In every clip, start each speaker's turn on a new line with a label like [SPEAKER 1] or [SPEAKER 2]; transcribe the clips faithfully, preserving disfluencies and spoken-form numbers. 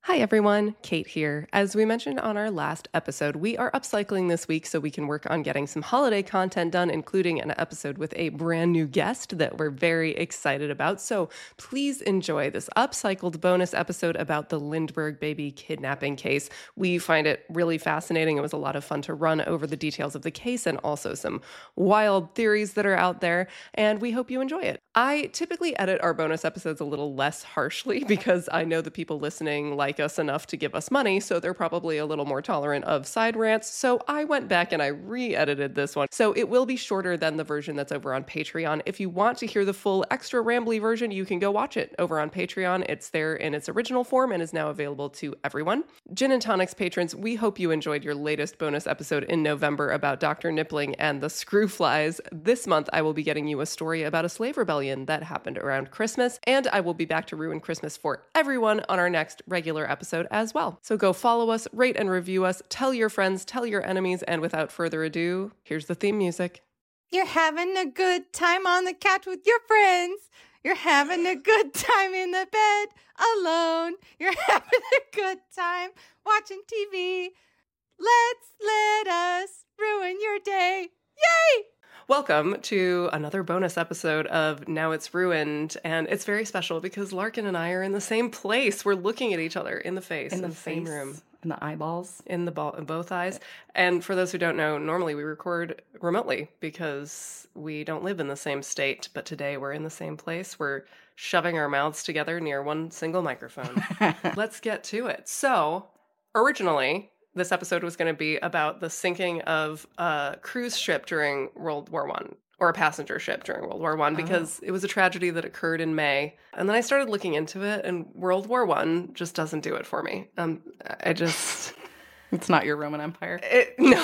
[SPEAKER 1] Hi everyone, Kate here. As we mentioned on our last episode, we are upcycling this week so we can work on getting some holiday content done, including an episode with a brand new guest that we're very excited about. So please enjoy this upcycled bonus episode about the Lindbergh baby kidnapping case. We find it really fascinating. It was a lot of fun to run over the details of the case and also some wild theories that are out there, and we hope you enjoy it. I typically edit our bonus episodes a little less harshly because I know the people listening like us enough to give us money, so they're probably a little more tolerant of side rants. So I went back and I re-edited this one. So it will be shorter than the version that's over on Patreon. If you want to hear the full extra rambly version, you can go watch it over on Patreon. It's there in its original form and is now available to everyone. Gin and Tonics patrons, we hope you enjoyed your latest bonus episode in November about Doctor Nippling and the Screwflies. This month, I will be getting you a story about a slave rebellion that happened around Christmas, and I will be back to ruin Christmas for everyone on our next regular episode as well. So go follow us, rate and review us, tell your friends, tell your enemies, and without further ado, here's the theme music.
[SPEAKER 2] You're having a good time on the couch with your friends. You're having a good time in the bed alone. You're having a good time watching T V. Let's let us ruin your day. Yay!
[SPEAKER 1] Welcome to another bonus episode of Now It's Ruined, and it's very special because Larkin and I are in the same place. We're looking at each other in the face, in,
[SPEAKER 2] in the,
[SPEAKER 1] the same
[SPEAKER 2] face,
[SPEAKER 1] room.
[SPEAKER 2] in the eyeballs.
[SPEAKER 1] In the ball, in both eyes. And for those who don't know, normally we record remotely because we don't live in the same state, but today we're in the same place. We're shoving our mouths together near one single microphone. Let's get to it. So, originally, this episode was going to be about the sinking of a cruise ship during World War One, or a passenger ship during World War One, because oh. it was a tragedy that occurred in May. And then I started looking into it, and World War One just doesn't do it for me. Um, I just...
[SPEAKER 2] It's not your Roman Empire.
[SPEAKER 1] It, no.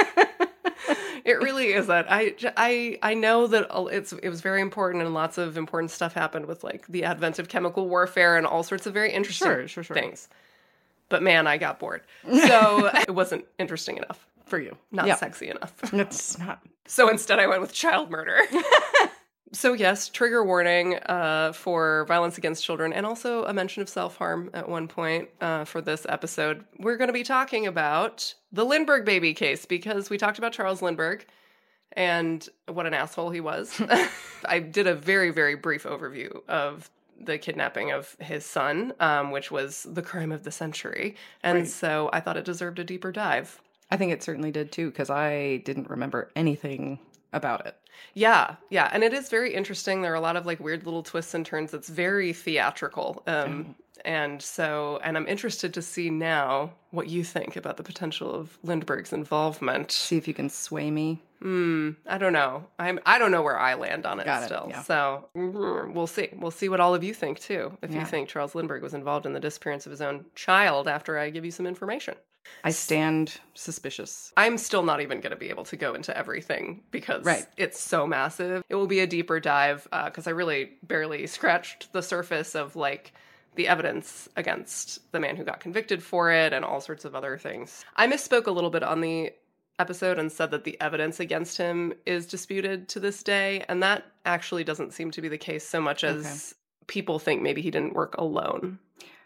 [SPEAKER 1] It really isn't. I, I, I know that it's it was very important, and lots of important stuff happened with like the advent of chemical warfare and all sorts of very interesting
[SPEAKER 2] sure, sure, sure.
[SPEAKER 1] things. But man, I got bored. So it wasn't interesting enough.
[SPEAKER 2] For you.
[SPEAKER 1] Not
[SPEAKER 2] yep.
[SPEAKER 1] sexy enough.
[SPEAKER 2] It's not.
[SPEAKER 1] So instead I went with child murder. So yes, trigger warning uh, for violence against children, and also a mention of self-harm at one point uh, for this episode. We're going to be talking about the Lindbergh baby case, because we talked about Charles Lindbergh and what an asshole he was. I did a very, very brief overview of the kidnapping of his son, um, which was the crime of the century. And
[SPEAKER 2] right.
[SPEAKER 1] so I thought it deserved a deeper dive.
[SPEAKER 2] I think it certainly did too, because I didn't remember anything about it.
[SPEAKER 1] Yeah, yeah. And it is very interesting. There are a lot of like weird little twists and turns. It's very theatrical. Um, oh. And so, and I'm interested to see now what you think about the potential of Lindbergh's involvement.
[SPEAKER 2] See if you can sway me.
[SPEAKER 1] Hmm. I don't know. I'm. I don't know where I land on it
[SPEAKER 2] Got
[SPEAKER 1] still.
[SPEAKER 2] It, yeah.
[SPEAKER 1] So we'll see. We'll see what all of you think too. If
[SPEAKER 2] yeah.
[SPEAKER 1] you think Charles Lindbergh was involved in the disappearance of his own child, after I give you some information.
[SPEAKER 2] I stand suspicious.
[SPEAKER 1] I'm still not even going to be able to go into everything because
[SPEAKER 2] right.
[SPEAKER 1] it's so massive. It will be a deeper dive because uh, I really barely scratched the surface of like the evidence against the man who got convicted for it and all sorts of other things. I misspoke a little bit on the episode and said that the evidence against him is disputed to this day, and that actually doesn't seem to be the case so much as okay. people think maybe he didn't work alone.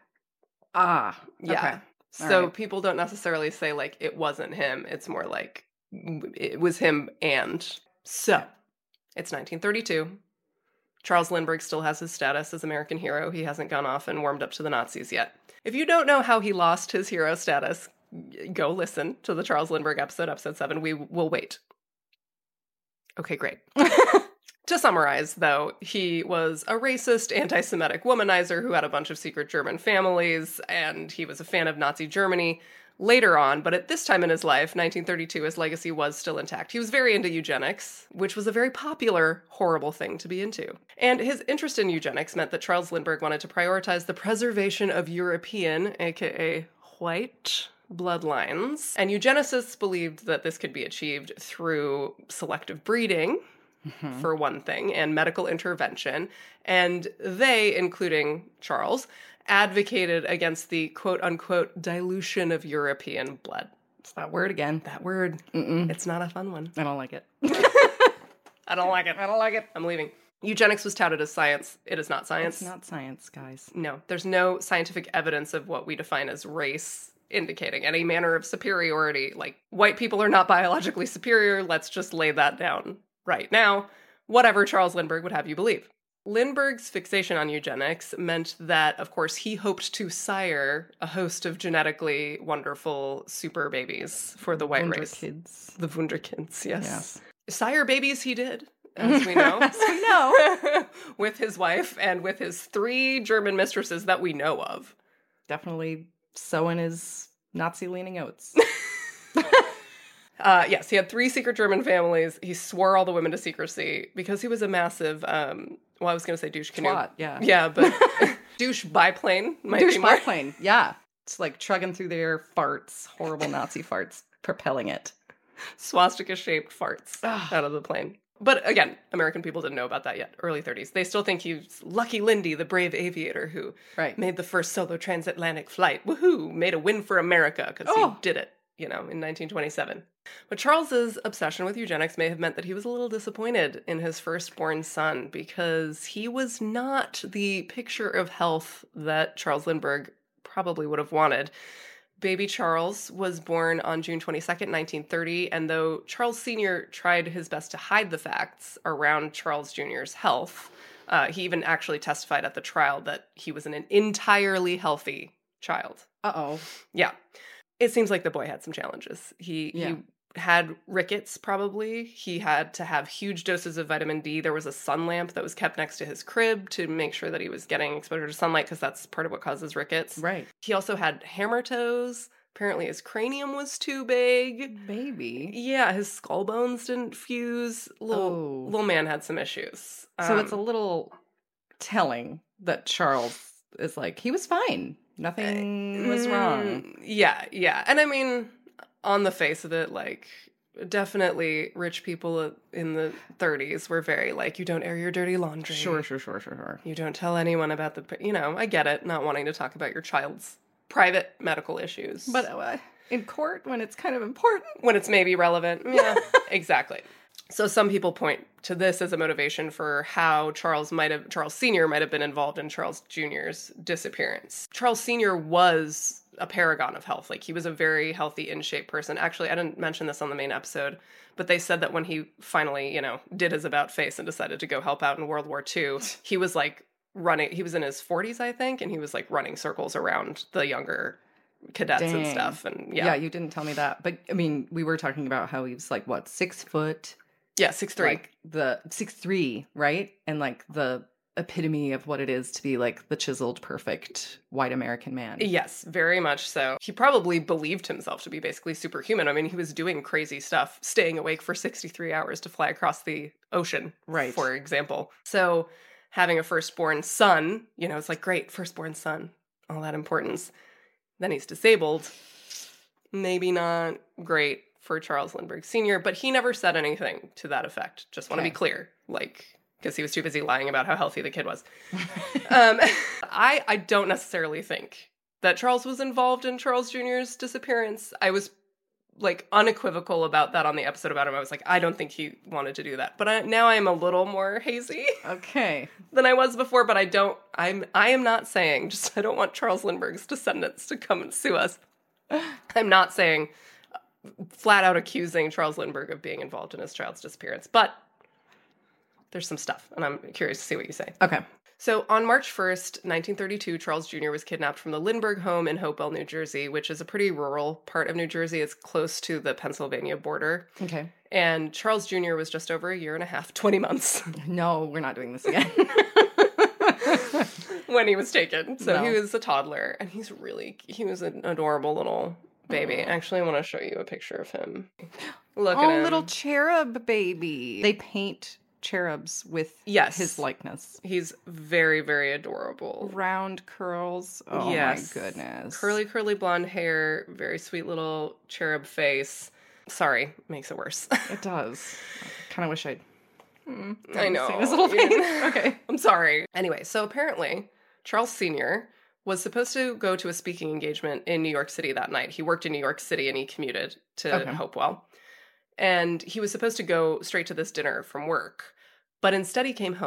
[SPEAKER 2] Ah,
[SPEAKER 1] yeah.
[SPEAKER 2] Okay.
[SPEAKER 1] So
[SPEAKER 2] right.
[SPEAKER 1] people don't necessarily say, like, it wasn't him. It's more like it was him and. So, yeah. It's nineteen thirty-two. Charles Lindbergh still has his status as American hero. He hasn't gone off and warmed up to the Nazis yet. If you don't know how he lost his hero status, go listen to the Charles Lindbergh episode, episode seven. We will wait. Okay, great. To summarize, though, he was a racist, anti-Semitic womanizer who had a bunch of secret German families, and he was a fan of Nazi Germany later on. But at this time in his life, nineteen thirty-two, his legacy was still intact. He was very into eugenics, which was a very popular, horrible thing to be into. And his interest in eugenics meant that Charles Lindbergh wanted to prioritize the preservation of European, aka white, bloodlines. And eugenicists believed that this could be achieved through selective breeding, mm-hmm. for one thing, and medical intervention. And they, including Charles, advocated against the quote-unquote dilution of European blood.
[SPEAKER 2] It's that word again.
[SPEAKER 1] That word.
[SPEAKER 2] Mm-mm.
[SPEAKER 1] It's not a fun one.
[SPEAKER 2] I don't like it.
[SPEAKER 1] I don't like it.
[SPEAKER 2] I don't like it.
[SPEAKER 1] I'm leaving. Eugenics was touted as science. It is not science.
[SPEAKER 2] It's not science, guys.
[SPEAKER 1] No, there's no scientific evidence of what we define as race indicating any manner of superiority. Like, white people are not biologically superior. Let's just lay that down right now. Whatever Charles Lindbergh would have you believe. Lindbergh's fixation on eugenics meant that, of course, he hoped to sire a host of genetically wonderful super babies for the white race.
[SPEAKER 2] Wunderkids.
[SPEAKER 1] The Wunderkids, yes.
[SPEAKER 2] Yes.
[SPEAKER 1] Sire babies he did, as we know.
[SPEAKER 2] As we know.
[SPEAKER 1] With his wife and with his three German mistresses that we know of.
[SPEAKER 2] Definitely sowing his Nazi-leaning oats.
[SPEAKER 1] Uh, yes, he had three secret German families. He swore all the women to secrecy because he was a massive, um, well, I was going to say douche canoe.
[SPEAKER 2] Twat, yeah.
[SPEAKER 1] Yeah, but douche biplane might
[SPEAKER 2] Douche
[SPEAKER 1] be more.
[SPEAKER 2] biplane, yeah. It's like trugging through their farts, horrible Nazi farts, propelling it.
[SPEAKER 1] Swastika-shaped farts
[SPEAKER 2] Ugh.
[SPEAKER 1] out of the plane. But again, American people didn't know about that yet, early thirties. They still think he's Lucky Lindy, the brave aviator who
[SPEAKER 2] Right.
[SPEAKER 1] made the first solo transatlantic flight. Woohoo! Made a win for America because
[SPEAKER 2] Oh.
[SPEAKER 1] he did it, you know, in nineteen twenty-seven. But Charles's obsession with eugenics may have meant that he was a little disappointed in his firstborn son because he was not the picture of health that Charles Lindbergh probably would have wanted. Baby Charles was born on June twenty-second, nineteen thirty, and though Charles Senior tried his best to hide the facts around Charles Junior's health, uh, he even actually testified at the trial that he was an entirely healthy child.
[SPEAKER 2] Uh-oh.
[SPEAKER 1] Yeah. It seems like the boy had some challenges. He,
[SPEAKER 2] Yeah.
[SPEAKER 1] he had rickets, probably. He had to have huge doses of vitamin D. There was a sun lamp that was kept next to his crib to make sure that he was getting exposure to sunlight because that's part of what causes rickets.
[SPEAKER 2] Right.
[SPEAKER 1] He also had hammer toes. Apparently his cranium was too big.
[SPEAKER 2] Baby.
[SPEAKER 1] Yeah, his skull bones didn't fuse. Little,
[SPEAKER 2] Oh.
[SPEAKER 1] little man had some issues.
[SPEAKER 2] So
[SPEAKER 1] Um,
[SPEAKER 2] it's a little telling that Charles is like, he was fine. Nothing was wrong.
[SPEAKER 1] Mm, Yeah, yeah. And I mean, on the face of it, like, definitely rich people in the thirties were very like, you don't air your dirty laundry.
[SPEAKER 2] Sure, sure, sure, sure, sure.
[SPEAKER 1] You don't tell anyone about the, you know, I get it, not wanting to talk about your child's private medical issues.
[SPEAKER 2] But uh, in court, when it's kind of important.
[SPEAKER 1] when it's maybe relevant. Yeah, exactly. So some people point to this as a motivation for how Charles might have, Charles Senior might have been involved in Charles Junior's disappearance. Charles Senior was a paragon of health. Like, he was a very healthy, in shape person. Actually, I didn't mention this on the main episode, but they said that when he finally, you know, did his about face and decided to go help out in World War Two, he was like running, he was in his forties, I think, and he was like running circles around the younger cadets and
[SPEAKER 2] Dang.
[SPEAKER 1] stuff. And yeah,
[SPEAKER 2] Yeah, you didn't tell me that. But I mean, we were talking about how he was like, what, six foot?
[SPEAKER 1] yeah, six three.
[SPEAKER 2] Like the six three, right? And like the epitome of what it is to be like the chiseled, perfect white American man.
[SPEAKER 1] Yes, very much so. He probably believed himself to be basically superhuman. I mean, he was doing crazy stuff, staying awake for sixty-three hours to fly across the ocean,
[SPEAKER 2] Right.
[SPEAKER 1] for example. So having a firstborn son, you know, it's like, great, firstborn son, all that importance. Then he's disabled. Maybe not great for Charles Lindbergh Senior, but he never said anything to that effect. Just want to
[SPEAKER 2] Okay.
[SPEAKER 1] be clear. Like, because he was too busy lying about how healthy the kid was. um, I, I don't necessarily think that Charles was involved in Charles Junior's disappearance. I was, like, unequivocal about that on the episode about him. I was like, I don't think he wanted to do that. But I, now I am a little more hazy
[SPEAKER 2] Okay.
[SPEAKER 1] than I was before, but I don't, I'm, I am not saying, just, I don't want Charles Lindbergh's descendants to come and sue us. I'm not saying, flat out accusing Charles Lindbergh of being involved in his child's disappearance, but there's some stuff, and I'm curious to see what you say.
[SPEAKER 2] Okay.
[SPEAKER 1] So on March first, nineteen thirty-two, Charles Junior was kidnapped from the Lindbergh home in Hopewell, New Jersey, which is a pretty rural part of New Jersey. It's close to the Pennsylvania border.
[SPEAKER 2] Okay.
[SPEAKER 1] And Charles Junior was just over a year and a half, twenty months,
[SPEAKER 2] No, we're not doing this again.
[SPEAKER 1] when he was taken. So
[SPEAKER 2] No.
[SPEAKER 1] he was a toddler, and he's really, he was an adorable little baby. Actually, I want to show you a picture of him. Look at
[SPEAKER 2] Oh,
[SPEAKER 1] him.
[SPEAKER 2] little cherub baby. They paint cherubs with
[SPEAKER 1] Yes.
[SPEAKER 2] his likeness.
[SPEAKER 1] He's very, very adorable.
[SPEAKER 2] Round curls. Oh
[SPEAKER 1] Yes.
[SPEAKER 2] my goodness.
[SPEAKER 1] Curly, curly blonde hair, very sweet little cherub face. Sorry, makes it worse.
[SPEAKER 2] It does. I kind of wish I'd. Hmm,
[SPEAKER 1] I know.
[SPEAKER 2] seen his little
[SPEAKER 1] You
[SPEAKER 2] face.
[SPEAKER 1] didn't-
[SPEAKER 2] Okay.
[SPEAKER 1] I'm sorry. Anyway, so apparently, Charles Senior was supposed to go to a speaking engagement in New York City that night. He worked in New York City and he commuted to
[SPEAKER 2] Okay.
[SPEAKER 1] Hopewell. And he was supposed to go straight to this dinner from work. But instead he came home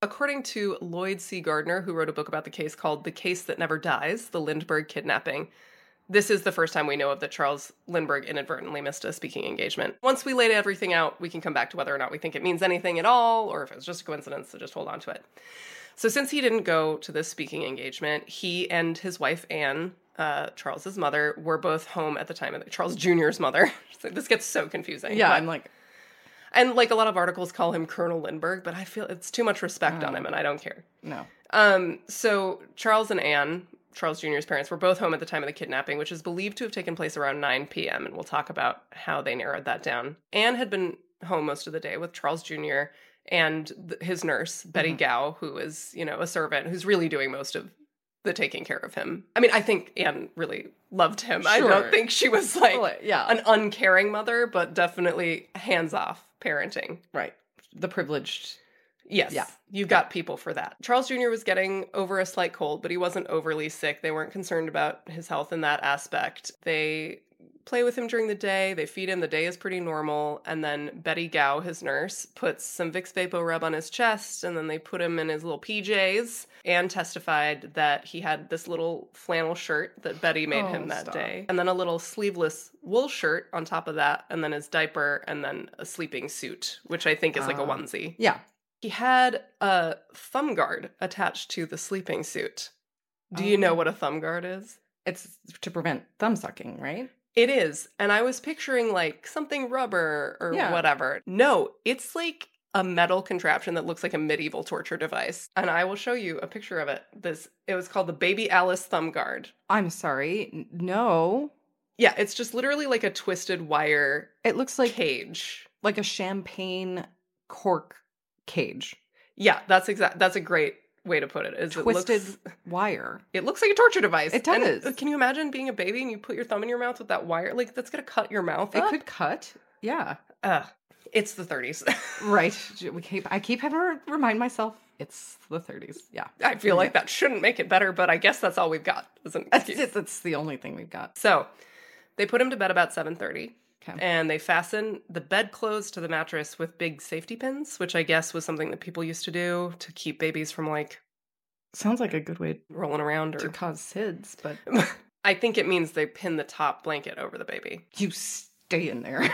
[SPEAKER 1] According to Lloyd C. Gardner, who wrote a book about the case called The Case That Never Dies, the Lindbergh Kidnapping, this is the first time we know of that Charles Lindbergh inadvertently missed a speaking engagement. Once we laid everything out, we can come back to whether or not we think it means anything at all, or if it was just a coincidence, so just hold on to it. So since he didn't go to this speaking engagement, he and his wife, Anne, uh, Charles's mother, were both home at the time of the, Charles Junior's mother. This gets so confusing.
[SPEAKER 2] Yeah,
[SPEAKER 1] but,
[SPEAKER 2] I'm like...
[SPEAKER 1] And like a lot of articles call him Colonel Lindbergh, but I feel it's too much respect
[SPEAKER 2] Oh.
[SPEAKER 1] on him, and I don't care.
[SPEAKER 2] No.
[SPEAKER 1] Um, so Charles and Anne, Charles Junior's parents, were both home at the time of the kidnapping, which is believed to have taken place around nine p.m., and we'll talk about how they narrowed that down. Anne had been home most of the day with Charles Junior and th- his nurse, Betty
[SPEAKER 2] Mm-hmm.
[SPEAKER 1] Gow, who is, you know, a servant who's really doing most of the taking care of him. I mean, I think Anne really loved him. I
[SPEAKER 2] Sure.
[SPEAKER 1] don't think she was like
[SPEAKER 2] Well, yeah.
[SPEAKER 1] an uncaring mother, but definitely hands-off parenting.
[SPEAKER 2] Right. The privileged.
[SPEAKER 1] Yes.
[SPEAKER 2] Yeah.
[SPEAKER 1] You've got people for that. Charles Junior was getting over a slight cold, but he wasn't overly sick. They weren't concerned about his health in that aspect. They play with him during the day. They feed him. The day is pretty normal. And then Betty Gow, his nurse, puts some Vicks VapoRub on his chest, and then they put him in his little P Js. Anne testified that he had this little flannel shirt that Betty made
[SPEAKER 2] Oh,
[SPEAKER 1] him that
[SPEAKER 2] stop.
[SPEAKER 1] day, and then a little sleeveless wool shirt on top of that, and then his diaper, and then a sleeping suit, which I think is like a
[SPEAKER 2] Ah.
[SPEAKER 1] onesie.
[SPEAKER 2] Yeah.
[SPEAKER 1] He had a thumb guard attached to the sleeping suit. Do you know
[SPEAKER 2] Oh.
[SPEAKER 1] what a thumb guard is?
[SPEAKER 2] It's to prevent thumb sucking, right?
[SPEAKER 1] It is. And I was picturing like something rubber or
[SPEAKER 2] Yeah.
[SPEAKER 1] whatever. No, it's like a metal contraption that looks like a medieval torture device. And I will show you a picture of it. This it was called the Baby Alice thumb guard.
[SPEAKER 2] I'm sorry. N- No.
[SPEAKER 1] Yeah, it's just literally like a twisted wire
[SPEAKER 2] It looks like
[SPEAKER 1] cage.
[SPEAKER 2] like a champagne cork cage.
[SPEAKER 1] Yeah, that's exact that's a great way to put it. Is
[SPEAKER 2] Twisted
[SPEAKER 1] it looks
[SPEAKER 2] wire.
[SPEAKER 1] It looks like a torture device.
[SPEAKER 2] It
[SPEAKER 1] And,
[SPEAKER 2] does.
[SPEAKER 1] uh, can you imagine being a baby and you put your thumb in your mouth with that wire? Like, that's going to cut your mouth
[SPEAKER 2] It
[SPEAKER 1] up.
[SPEAKER 2] could cut. Yeah.
[SPEAKER 1] Ugh. It's the thirties.
[SPEAKER 2] Right. We keep I keep having to remind myself it's the thirties. Yeah.
[SPEAKER 1] I feel like that shouldn't make it better, but I guess that's all we've got. As an
[SPEAKER 2] That's,
[SPEAKER 1] excuse.
[SPEAKER 2] that's the only thing we've got.
[SPEAKER 1] So, they put him to bed about seven thirty.
[SPEAKER 2] Okay.
[SPEAKER 1] And they fasten the bedclothes to the mattress with big safety pins, which I guess was something that people used to do to keep babies from, like,
[SPEAKER 2] Sounds like a good way
[SPEAKER 1] rolling around.
[SPEAKER 2] to
[SPEAKER 1] Or
[SPEAKER 2] cause SIDS, but
[SPEAKER 1] I think it means they pin the top blanket over the baby.
[SPEAKER 2] you stay in there.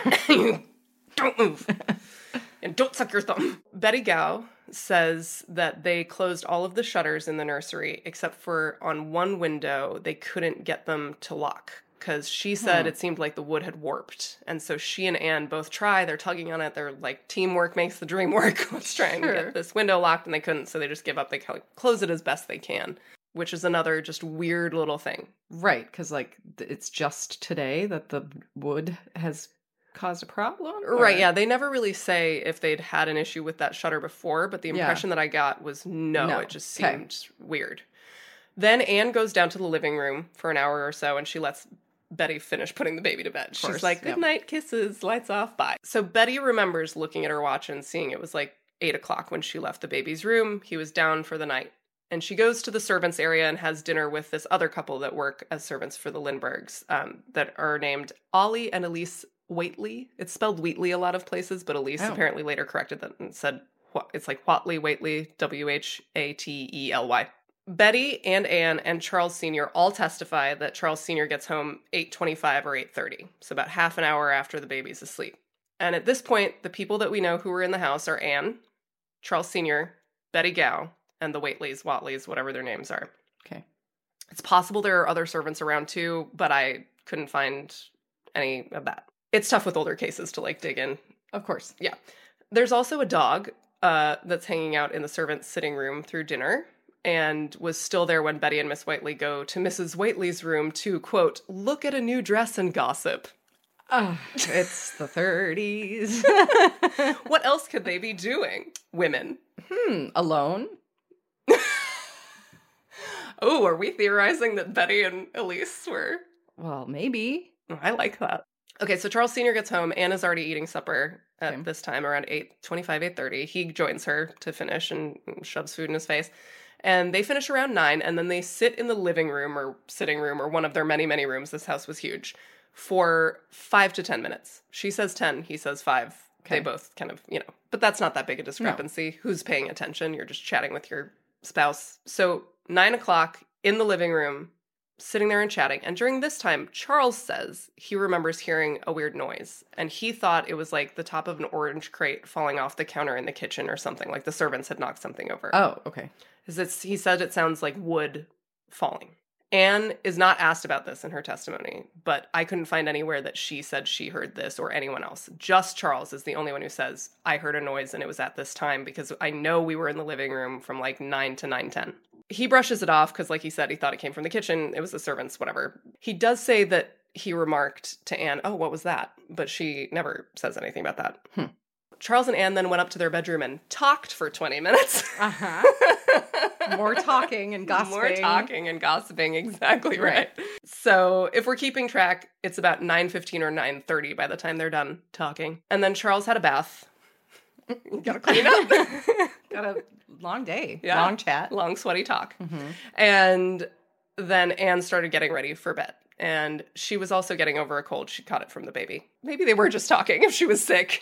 [SPEAKER 1] Don't move. And don't suck your thumb. Betty Gow says that they closed all of the shutters in the nursery, except for on one window, they couldn't get them to lock. Because she said
[SPEAKER 2] Hmm.
[SPEAKER 1] it seemed like the wood had warped. And so she and Anne both try. They're tugging on it. They're like, teamwork makes the dream work. Let's try and
[SPEAKER 2] Sure.
[SPEAKER 1] get this window locked. And they couldn't, so they just give up. They kind of close it as best they can, which is another just weird little thing.
[SPEAKER 2] Right, because like th- it's just today that the wood has caused a problem.
[SPEAKER 1] Right,
[SPEAKER 2] or-
[SPEAKER 1] yeah. They never really say if they'd had an issue with that shutter before, but the
[SPEAKER 2] Yeah.
[SPEAKER 1] impression that I got was no,
[SPEAKER 2] No.
[SPEAKER 1] it just
[SPEAKER 2] Okay.
[SPEAKER 1] seemed weird. Then Anne goes down to the living room for an hour or so, and she lets Betty finish putting the baby to bed. She's
[SPEAKER 2] course,
[SPEAKER 1] like, good
[SPEAKER 2] yep.
[SPEAKER 1] night, kisses, lights off, bye. So Betty remembers looking at her watch and seeing it was like eight o'clock when she left the baby's room. He was down for the night. And she goes to the servants' area and has dinner with this other couple that work as servants for the Lindberghs um, that are named Ollie and Elise Waitley. It's spelled Wheatley a lot of places, but Elise
[SPEAKER 2] Oh.
[SPEAKER 1] apparently later corrected that and said Wh- it's like Whatley, Waitley, W H A T E L Y. Betty and Anne and Charles Senior all testify that Charles Senior gets home eight twenty-five or eight thirty, so about half an hour after the baby's asleep. And at this point, the people that we know who were in the house are Anne, Charles Senior, Betty Gow, and the Waitleys, Watleys, whatever their names are.
[SPEAKER 2] Okay.
[SPEAKER 1] It's possible there are other servants around too, but I couldn't find any of that. It's tough with older cases to like dig in.
[SPEAKER 2] Of course.
[SPEAKER 1] There's also a dog uh, that's hanging out in the servants' sitting room through dinner and was still there when Betty and Miss Waitley go to Missus Waitley's room to, quote, look at a new dress and gossip.
[SPEAKER 2] Ah, it's the thirties.
[SPEAKER 1] What else could they be doing? Women.
[SPEAKER 2] hmm. Alone?
[SPEAKER 1] Oh, are we theorizing that Betty and Elise were?
[SPEAKER 2] Well, maybe.
[SPEAKER 1] I like that. Okay, so Charles Senior gets home. Anna's already eating supper at
[SPEAKER 2] Okay.
[SPEAKER 1] this time, around eight twenty-five, eight thirty. He joins her to finish and shoves food in his face. And they finish around nine, and then they sit in the living room or sitting room or one of their many, many rooms. This house was huge. For five to ten minutes. She says ten, he says five. they
[SPEAKER 2] Okay.
[SPEAKER 1] both kind of, you know, but that's not that big a discrepancy. Who's paying attention? You're just chatting with your spouse. So nine o'clock in the living room, sitting there and chatting. And during this time, Charles says he remembers hearing a weird noise. And he thought it was like the top of an orange crate falling off the counter in the kitchen or something. Like the servants had knocked something over.
[SPEAKER 2] Oh, okay.
[SPEAKER 1] It's, he said it sounds like wood falling. Anne is not asked about this in her testimony, but I couldn't find anywhere that she said she heard this or anyone else. Just Charles is the only one who says, I heard a noise and it was at this time because I know we were in the living room from like nine to nine ten. He brushes it off because, like he said, he thought it came from the kitchen. It was the servants, whatever. He does say that he remarked to Anne, oh, what was that? But she never says anything about that.
[SPEAKER 2] Hmm.
[SPEAKER 1] Charles and Anne then went up to their bedroom and talked for twenty minutes.
[SPEAKER 2] Uh-huh. More talking and gossiping.
[SPEAKER 1] More talking and gossiping, exactly right. right. So if we're keeping track, it's about nine fifteen or nine thirty by the time they're done talking. And then Charles had a bath. You gotta clean up.
[SPEAKER 2] Got a long day.
[SPEAKER 1] Yeah.
[SPEAKER 2] Long chat.
[SPEAKER 1] Long sweaty talk.
[SPEAKER 2] Mm-hmm.
[SPEAKER 1] And then Anne started getting ready for bed. And she was also getting over a cold. She caught it from the baby. Maybe they were just talking if she was sick.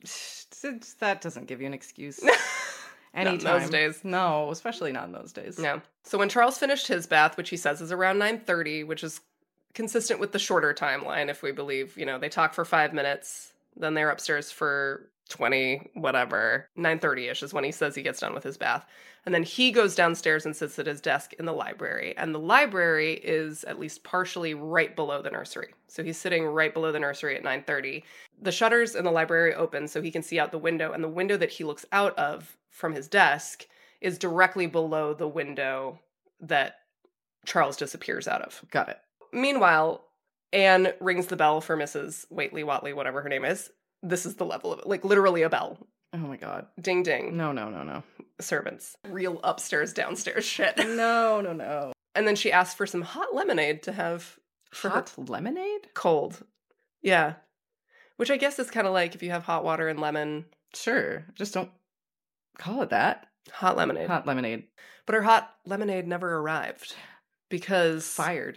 [SPEAKER 2] That doesn't give you an excuse.
[SPEAKER 1] Anytime. Not in those days.
[SPEAKER 2] No, especially not in those days.
[SPEAKER 1] No. So when Charles finished his bath, which he says is around nine thirty, which is consistent with the shorter timeline, if we believe, you know, they talk for five minutes, then they're upstairs for twenty, whatever. nine thirty-ish is when he says he gets done with his bath. And then he goes downstairs and sits at his desk in the library. And the library is at least partially right below the nursery. So he's sitting right below the nursery at nine thirty. The shutters in the library open so he can see out the window. And the window that he looks out of from his desk is directly below the window that Charles disappears out of.
[SPEAKER 2] Got it.
[SPEAKER 1] Meanwhile, Anne rings the bell for Missus Whately, Watley, whatever her name is. This is the level of it. Like, literally a bell.
[SPEAKER 2] Oh, my God.
[SPEAKER 1] Ding, ding.
[SPEAKER 2] No, no, no, no.
[SPEAKER 1] Servants. Real upstairs, downstairs shit.
[SPEAKER 2] No, no, no.
[SPEAKER 1] And then she asks for some hot lemonade to have for
[SPEAKER 2] hot
[SPEAKER 1] her
[SPEAKER 2] lemonade?
[SPEAKER 1] cold. Yeah. Which I guess is kind of like if you have hot water and lemon.
[SPEAKER 2] Sure. Just don't call it that.
[SPEAKER 1] Hot lemonade.
[SPEAKER 2] Hot lemonade.
[SPEAKER 1] But her hot lemonade never arrived because...
[SPEAKER 2] Fired.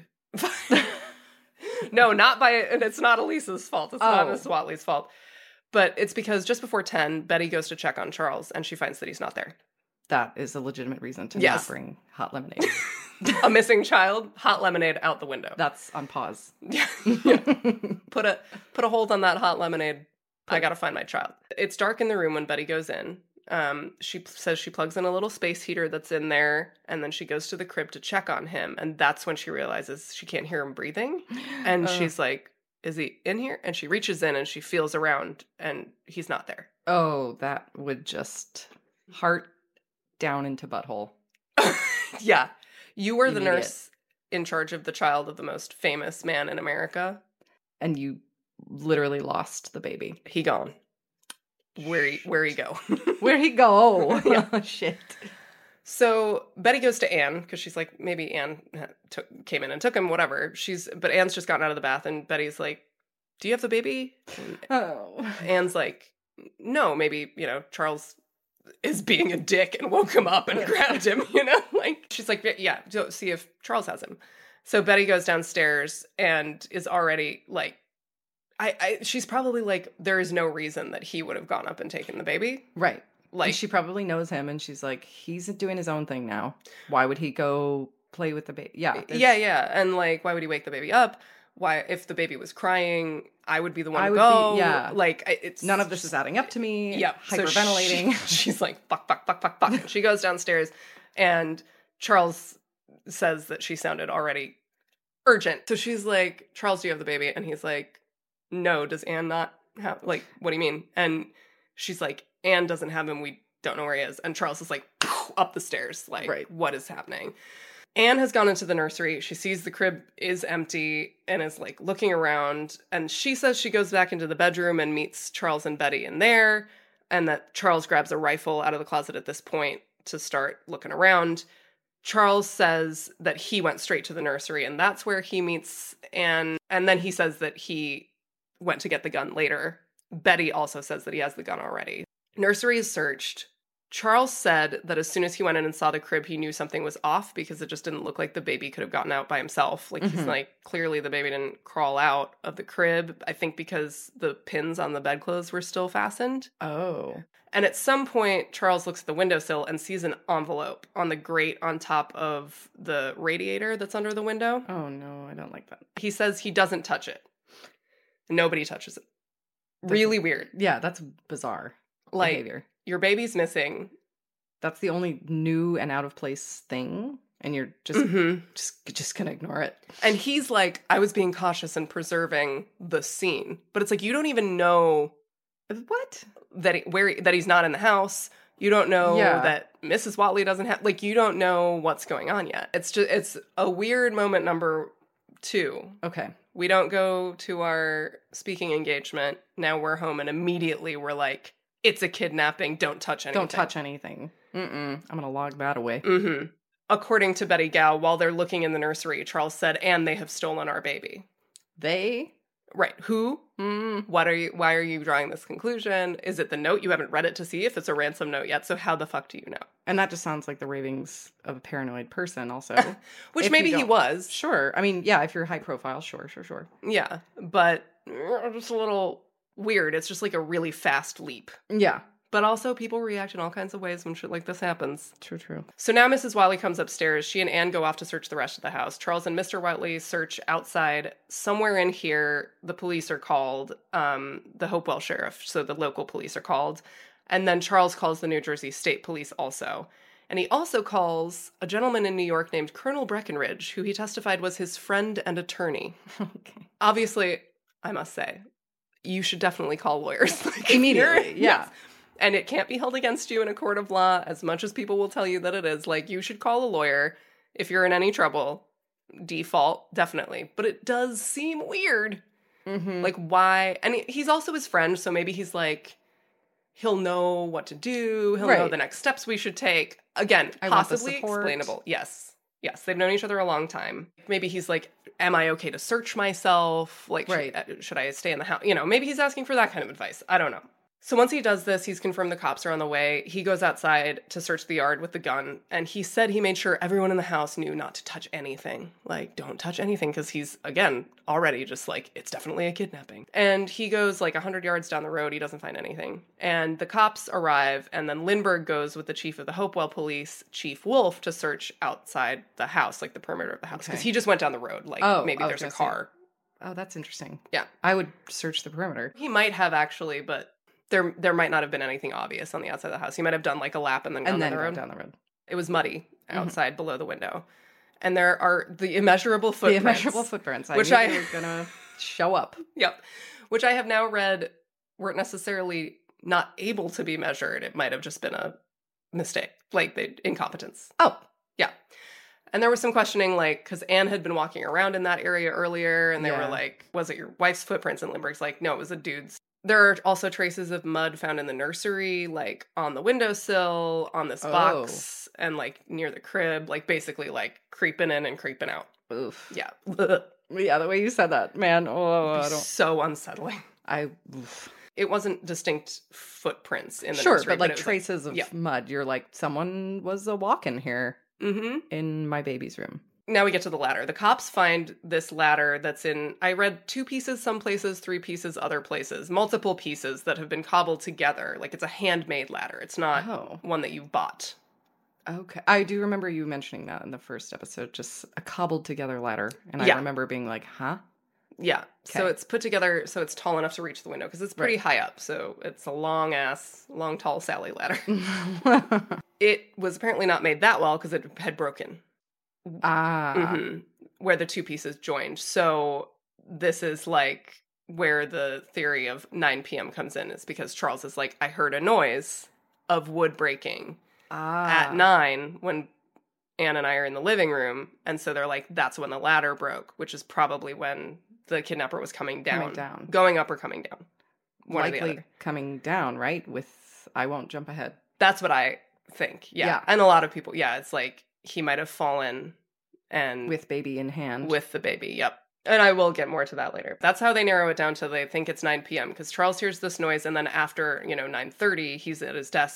[SPEAKER 1] No, not by... And it's not Elisa's fault. It's
[SPEAKER 2] oh.
[SPEAKER 1] not Miss Watley's fault. But it's because just before ten, Betty goes to check on Charles, and she finds that he's not there.
[SPEAKER 2] That is a legitimate reason to
[SPEAKER 1] yes.
[SPEAKER 2] not bring hot lemonade.
[SPEAKER 1] A missing child, hot lemonade out the window.
[SPEAKER 2] That's on pause.
[SPEAKER 1] Yeah. Put a put a hold on that hot lemonade. I gotta find my child. It's dark in the room when Betty goes in. Um, she p- says she plugs in a little space heater that's in there, and then she goes to the crib to check on him, and that's when she realizes she can't hear him breathing. And uh. she's like, is he in here? And she reaches in and she feels around, and he's not there.
[SPEAKER 2] Oh, that would just heart down into butthole.
[SPEAKER 1] Yeah. You were the
[SPEAKER 2] Immediate.
[SPEAKER 1] nurse in charge of the child of the most famous man in America.
[SPEAKER 2] And you literally lost the baby.
[SPEAKER 1] He gone. Where he, where he go?
[SPEAKER 2] Where he go?
[SPEAKER 1] Yeah.
[SPEAKER 2] Oh, shit.
[SPEAKER 1] So Betty goes to Anne because she's like, maybe Anne took, came in and took him, whatever. She's, but Anne's just gotten out of the bath, and Betty's like, do you have the baby? And
[SPEAKER 2] oh.
[SPEAKER 1] Anne's like, no, maybe, you know, Charles is being a dick and woke him up and grabbed him, you know? Like, she's like, yeah, go see if Charles has him. So Betty goes downstairs and is already like, I, I she's probably like, there is no reason that he would have gone up and taken the baby.
[SPEAKER 2] Right.
[SPEAKER 1] Like,
[SPEAKER 2] and she probably knows him, and she's like, he's doing his own thing now. Why would he go play with the baby? Yeah.
[SPEAKER 1] Yeah, yeah. And like, why would he wake the baby up? Why, if the baby was crying, I would be the one
[SPEAKER 2] I
[SPEAKER 1] to
[SPEAKER 2] would
[SPEAKER 1] go.
[SPEAKER 2] Be, yeah.
[SPEAKER 1] Like, it's...
[SPEAKER 2] None of this is adding up to me.
[SPEAKER 1] Yeah.
[SPEAKER 2] Hyperventilating.
[SPEAKER 1] So she, she's like, fuck, fuck, fuck, fuck, fuck. She goes downstairs, and Charles says that she sounded already urgent. So she's like, Charles, do you have the baby? And he's like, no, does Anne not have... Like, what do you mean? And she's like, Anne doesn't have him. We don't know where he is. And Charles is like, up the stairs. Like,
[SPEAKER 2] right.
[SPEAKER 1] What is happening? Anne has gone into the nursery. She sees the crib is empty and is like looking around. And she says she goes back into the bedroom and meets Charles and Betty in there. And that Charles grabs a rifle out of the closet at this point to start looking around. Charles says that he went straight to the nursery, and that's where he meets Anne. And then he says that he went to get the gun later. Betty also says that he has the gun already. Nursery is searched. Charles said that as soon as he went in and saw the crib, he knew something was off because it just didn't look like the baby could have gotten out by himself. Like, mm-hmm. he's like, clearly the baby didn't crawl out of the crib. I think because the pins on the bedclothes were still fastened.
[SPEAKER 2] Oh.
[SPEAKER 1] And at some point, Charles looks at the windowsill and sees an envelope on the grate on top of the radiator that's under the window.
[SPEAKER 2] Oh, no, I don't like that.
[SPEAKER 1] He says he doesn't touch it. Nobody touches it. That's, really weird.
[SPEAKER 2] Yeah, that's bizarre
[SPEAKER 1] like,
[SPEAKER 2] behavior.
[SPEAKER 1] Your baby's missing.
[SPEAKER 2] That's the only new and out of place thing. And you're just, mm-hmm. just, just gonna ignore it.
[SPEAKER 1] And he's like, I was being cautious and preserving the scene. But it's like, you don't even know...
[SPEAKER 2] What?
[SPEAKER 1] That he, where that he's not in the house. You don't know yeah. that Missus Whatley doesn't have... Like, you don't know what's going on yet. It's just, it's a weird moment number two.
[SPEAKER 2] Okay.
[SPEAKER 1] We don't go to our speaking engagement. Now we're home and immediately we're like, it's a kidnapping. Don't touch anything.
[SPEAKER 2] Don't touch anything. Mm-mm. I'm going to log that away.
[SPEAKER 1] Mm-hmm. According to Betty Gow, while they're looking in the nursery, Charles said, and they have stolen our baby.
[SPEAKER 2] They?
[SPEAKER 1] Right. Who? Mm. What are you? Why are you drawing this conclusion? Is it the note? You haven't read it to see if it's a ransom note yet. So how the fuck do you know?
[SPEAKER 2] And that just sounds like the ravings of a paranoid person also.
[SPEAKER 1] Which
[SPEAKER 2] if
[SPEAKER 1] maybe he was.
[SPEAKER 2] Sure. I mean, yeah, if you're high profile, sure, sure, sure.
[SPEAKER 1] Yeah. But just a little weird. It's just like a really fast leap.
[SPEAKER 2] Yeah.
[SPEAKER 1] But also, people react in all kinds of ways when shit like this happens.
[SPEAKER 2] True, true.
[SPEAKER 1] So now Missus Whatley comes upstairs. She and Anne go off to search the rest of the house. Charles and Mister Whatley search outside. Somewhere in here, the police are called, um, the Hopewell Sheriff, so the local police are called. And then Charles calls the New Jersey State Police also. And he also calls a gentleman in New York named Colonel Breckenridge, who he testified was his friend and attorney.
[SPEAKER 2] Okay.
[SPEAKER 1] Obviously, I must say, you should definitely call lawyers. Like,
[SPEAKER 2] immediately, yeah.
[SPEAKER 1] Yes. And it can't be held against you in a court of law, as much as people will tell you that it is. Like, you should call a lawyer if you're in any trouble. Default, definitely. But it does seem weird.
[SPEAKER 2] Mm-hmm.
[SPEAKER 1] Like, why? And he's also his friend, so maybe he's like, he'll know what to do. He'll
[SPEAKER 2] right.
[SPEAKER 1] know the next steps we should take. Again,
[SPEAKER 2] I
[SPEAKER 1] possibly explainable. Yes. Yes, they've known each other a long time. Maybe he's like, am I okay to search myself? Like,
[SPEAKER 2] right.
[SPEAKER 1] should, should I stay in the house? You know, maybe he's asking for that kind of advice. I don't know. So once he does this, he's confirmed the cops are on the way. He goes outside to search the yard with the gun. And he said he made sure everyone in the house knew not to touch anything. Like, don't touch anything, because he's, again, already just like, it's definitely a kidnapping. And he goes like one hundred yards down the road. He doesn't find anything. And the cops arrive. And then Lindbergh goes with the chief of the Hopewell police, Chief Wolf, to search outside the house, like the perimeter of the house. Because
[SPEAKER 2] okay.
[SPEAKER 1] he just went down the road. Like,
[SPEAKER 2] oh,
[SPEAKER 1] maybe there's a car.
[SPEAKER 2] Say. Oh, that's interesting.
[SPEAKER 1] Yeah.
[SPEAKER 2] I would search the perimeter.
[SPEAKER 1] He might have, actually, but... There there might not have been anything obvious on the outside of the house. He might have done like a lap and then gone
[SPEAKER 2] and then
[SPEAKER 1] down the road.
[SPEAKER 2] down the road.
[SPEAKER 1] It was muddy outside mm-hmm. below the window. And there are the immeasurable footprints.
[SPEAKER 2] The immeasurable footprints. I
[SPEAKER 1] which
[SPEAKER 2] knew
[SPEAKER 1] I
[SPEAKER 2] they were going to show up.
[SPEAKER 1] Yep. Which I have now read weren't necessarily not able to be measured. It might have just been a mistake, like the incompetence.
[SPEAKER 2] Oh.
[SPEAKER 1] Yeah. And there was some questioning, like, because Anne had been walking around in that area earlier, and they
[SPEAKER 2] yeah.
[SPEAKER 1] were like, was it your wife's footprints? And Lindbergh's like, no, it was a dude's. There are also traces of mud found in the nursery, like on the windowsill, on this
[SPEAKER 2] oh.
[SPEAKER 1] box, and like near the crib, like basically like creeping in and creeping out.
[SPEAKER 2] Oof.
[SPEAKER 1] Yeah.
[SPEAKER 2] Yeah, the way you said that, man. Oh, I don't...
[SPEAKER 1] So unsettling.
[SPEAKER 2] I. Oof.
[SPEAKER 1] It wasn't distinct footprints in the
[SPEAKER 2] sure,
[SPEAKER 1] nursery.
[SPEAKER 2] Sure, but like
[SPEAKER 1] but
[SPEAKER 2] traces
[SPEAKER 1] like,
[SPEAKER 2] of
[SPEAKER 1] yeah.
[SPEAKER 2] mud. You're like, someone was a walk-in here
[SPEAKER 1] mm-hmm.
[SPEAKER 2] in my baby's room.
[SPEAKER 1] Now we get to the ladder. The cops find this ladder that's in, I read two pieces some places, three pieces other places, multiple pieces that have been cobbled together. Like, it's a handmade ladder. It's not
[SPEAKER 2] oh.
[SPEAKER 1] one that you've bought.
[SPEAKER 2] Okay. I do remember you mentioning that in the first episode, just a cobbled together ladder. And
[SPEAKER 1] yeah.
[SPEAKER 2] I remember being like, huh?
[SPEAKER 1] Yeah.
[SPEAKER 2] Okay.
[SPEAKER 1] So it's put together so it's tall enough to reach the window because it's pretty
[SPEAKER 2] right.
[SPEAKER 1] high up. So it's a long ass, long, tall Sally ladder. It was apparently not made that well because it had broken.
[SPEAKER 2] Ah.
[SPEAKER 1] Mm-hmm. Where the two pieces joined. So this is like where the theory of nine p.m. comes in, is because Charles is like, I heard a noise of wood breaking
[SPEAKER 2] ah.
[SPEAKER 1] at nine when Anne and I are in the living room. And so they're like, that's when the ladder broke, which is probably when the kidnapper was coming down.
[SPEAKER 2] Coming down.
[SPEAKER 1] Going up or coming down. One
[SPEAKER 2] Likely
[SPEAKER 1] or the other.
[SPEAKER 2] Coming down, right? With I won't jump ahead.
[SPEAKER 1] That's what I think. Yeah.
[SPEAKER 2] yeah.
[SPEAKER 1] And a lot of people, yeah, it's like he might have fallen and
[SPEAKER 2] with baby in hand.
[SPEAKER 1] With the baby, yep. And I will get more to that later. That's how they narrow it down to they think it's nine p.m. because Charles hears this noise, and then after, you know, nine thirty, he's at his desk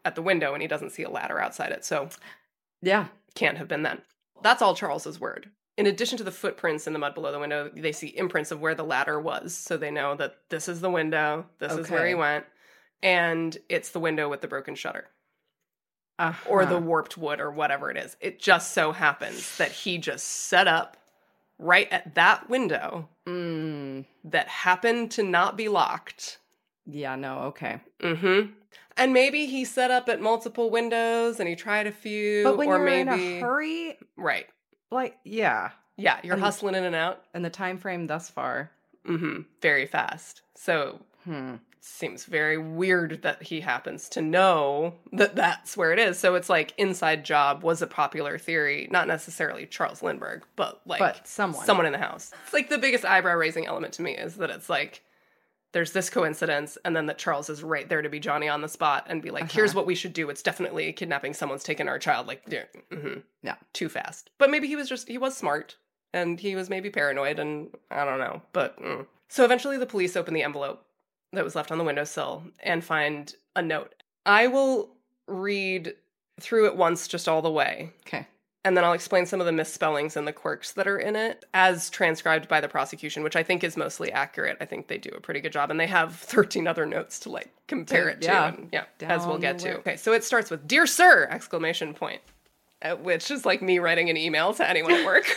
[SPEAKER 1] at the window and he doesn't see a ladder outside it. So
[SPEAKER 2] Yeah.
[SPEAKER 1] can't have been then. That's all Charles's word. In addition to the footprints in the mud below the window, they see imprints of where the ladder was. So they know that this is the window, this is where
[SPEAKER 2] Okay.
[SPEAKER 1] he went, and it's the window with the broken shutter.
[SPEAKER 2] Uh-huh.
[SPEAKER 1] Or the warped wood or whatever it is. It just so happens that he just set up right at that window
[SPEAKER 2] Mm.
[SPEAKER 1] that happened to not be locked.
[SPEAKER 2] Yeah, no, okay.
[SPEAKER 1] Mm-hmm. And maybe he set up at multiple windows and he tried a few.
[SPEAKER 2] But when
[SPEAKER 1] or
[SPEAKER 2] you're
[SPEAKER 1] maybe...
[SPEAKER 2] in a hurry,
[SPEAKER 1] Right.
[SPEAKER 2] like, yeah.
[SPEAKER 1] Yeah, you're
[SPEAKER 2] And-
[SPEAKER 1] hustling in and out.
[SPEAKER 2] And the time frame thus far.
[SPEAKER 1] Mm-hmm. Very fast. So
[SPEAKER 2] Hmm.
[SPEAKER 1] seems very weird that he happens to know that that's where it is. So it's like inside job was a popular theory, not necessarily Charles Lindbergh, but like
[SPEAKER 2] But someone.
[SPEAKER 1] someone in the house. It's like the biggest eyebrow raising element to me is that it's like there's this coincidence and then that Charles is right there to be Johnny on the spot and be like,
[SPEAKER 2] Uh-huh.
[SPEAKER 1] here's what we should do. It's definitely kidnapping. Someone's taken our child. Like, yeah, mm-hmm.
[SPEAKER 2] Yeah.
[SPEAKER 1] Too fast. But maybe he was just, he was smart and he was maybe paranoid and I don't know. But mm. So eventually the police open the envelope that was left on the windowsill and find a note. I will read through it once, just all the way.
[SPEAKER 2] Okay.
[SPEAKER 1] And then I'll explain some of the misspellings and the quirks that are in it as transcribed by the prosecution, which I think is mostly accurate. I think they do a pretty good job. And they have thirteen other notes to like compare it to.
[SPEAKER 2] Yeah.
[SPEAKER 1] And, yeah, as we'll
[SPEAKER 2] Down
[SPEAKER 1] get
[SPEAKER 2] the
[SPEAKER 1] to.
[SPEAKER 2] way.
[SPEAKER 1] Okay, so it starts with, "Dear Sir!" exclamation point, uh, which is like me writing an email to anyone at work.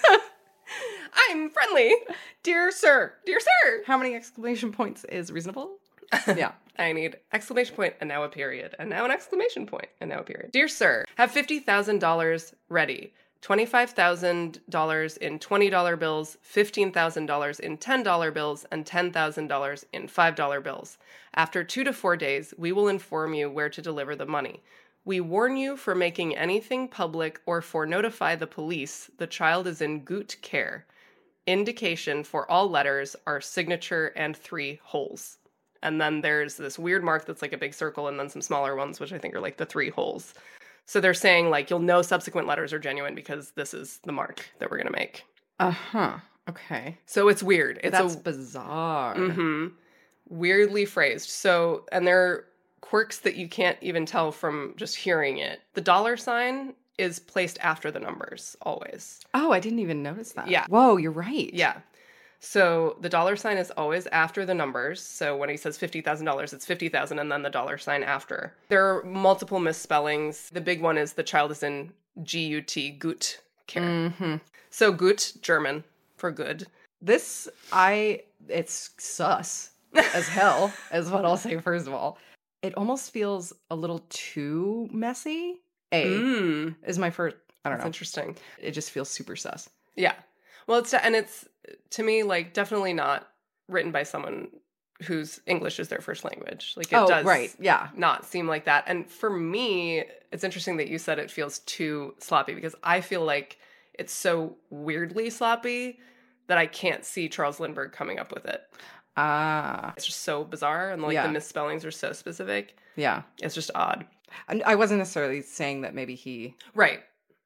[SPEAKER 1] I'm friendly. Dear Sir. Dear Sir.
[SPEAKER 2] How many exclamation points is reasonable? Yeah.
[SPEAKER 1] I need exclamation point and now a period and now an exclamation point and now a period. Dear Sir, have fifty thousand dollars ready. twenty-five thousand dollars in twenty dollar bills, fifteen thousand dollars in ten dollar bills, and ten thousand dollars in five dollar bills. After two to four days, we will inform you where to deliver the money. We warn you for making anything public or for notify the police the child is in good care. Indication for all letters are signature and three holes. And then there's this weird mark that's like a big circle and then some smaller ones, which I think are like the three holes. So they're saying like, you'll know subsequent letters are genuine because this is the mark that we're going to make.
[SPEAKER 2] Uh-huh. Okay.
[SPEAKER 1] So it's weird. It's
[SPEAKER 2] That's
[SPEAKER 1] a
[SPEAKER 2] bizarre.
[SPEAKER 1] mm-hmm, weirdly phrased. So, and there are quirks that you can't even tell from just hearing it. The dollar sign is placed after the numbers always.
[SPEAKER 2] Oh, I didn't even notice that.
[SPEAKER 1] Yeah.
[SPEAKER 2] Whoa, you're right.
[SPEAKER 1] Yeah. So the dollar sign is always after the numbers. So when he says fifty thousand dollars, it's fifty thousand and then the dollar sign after. There are multiple misspellings. The big one is the child is in G U T, gut care.
[SPEAKER 2] Mm-hmm.
[SPEAKER 1] So gut, German for good.
[SPEAKER 2] This, I, it's sus as hell, is what I'll say first of all. It almost feels a little too messy. A
[SPEAKER 1] Mm,
[SPEAKER 2] is my first, I don't
[SPEAKER 1] that's
[SPEAKER 2] know.
[SPEAKER 1] interesting.
[SPEAKER 2] It just feels super sus.
[SPEAKER 1] Yeah. Well, it's, and it's, to me, like, definitely not written by someone whose English is their first language. Like, it
[SPEAKER 2] oh,
[SPEAKER 1] does
[SPEAKER 2] right. Yeah.
[SPEAKER 1] not seem like that. And for me, it's interesting that you said it feels too sloppy because I feel like it's so weirdly sloppy that I can't see Charles Lindbergh coming up with it.
[SPEAKER 2] Ah.
[SPEAKER 1] It's just so bizarre and like
[SPEAKER 2] Yeah.
[SPEAKER 1] the misspellings are so specific.
[SPEAKER 2] Yeah.
[SPEAKER 1] It's just odd.
[SPEAKER 2] And I wasn't necessarily saying that maybe he
[SPEAKER 1] Right.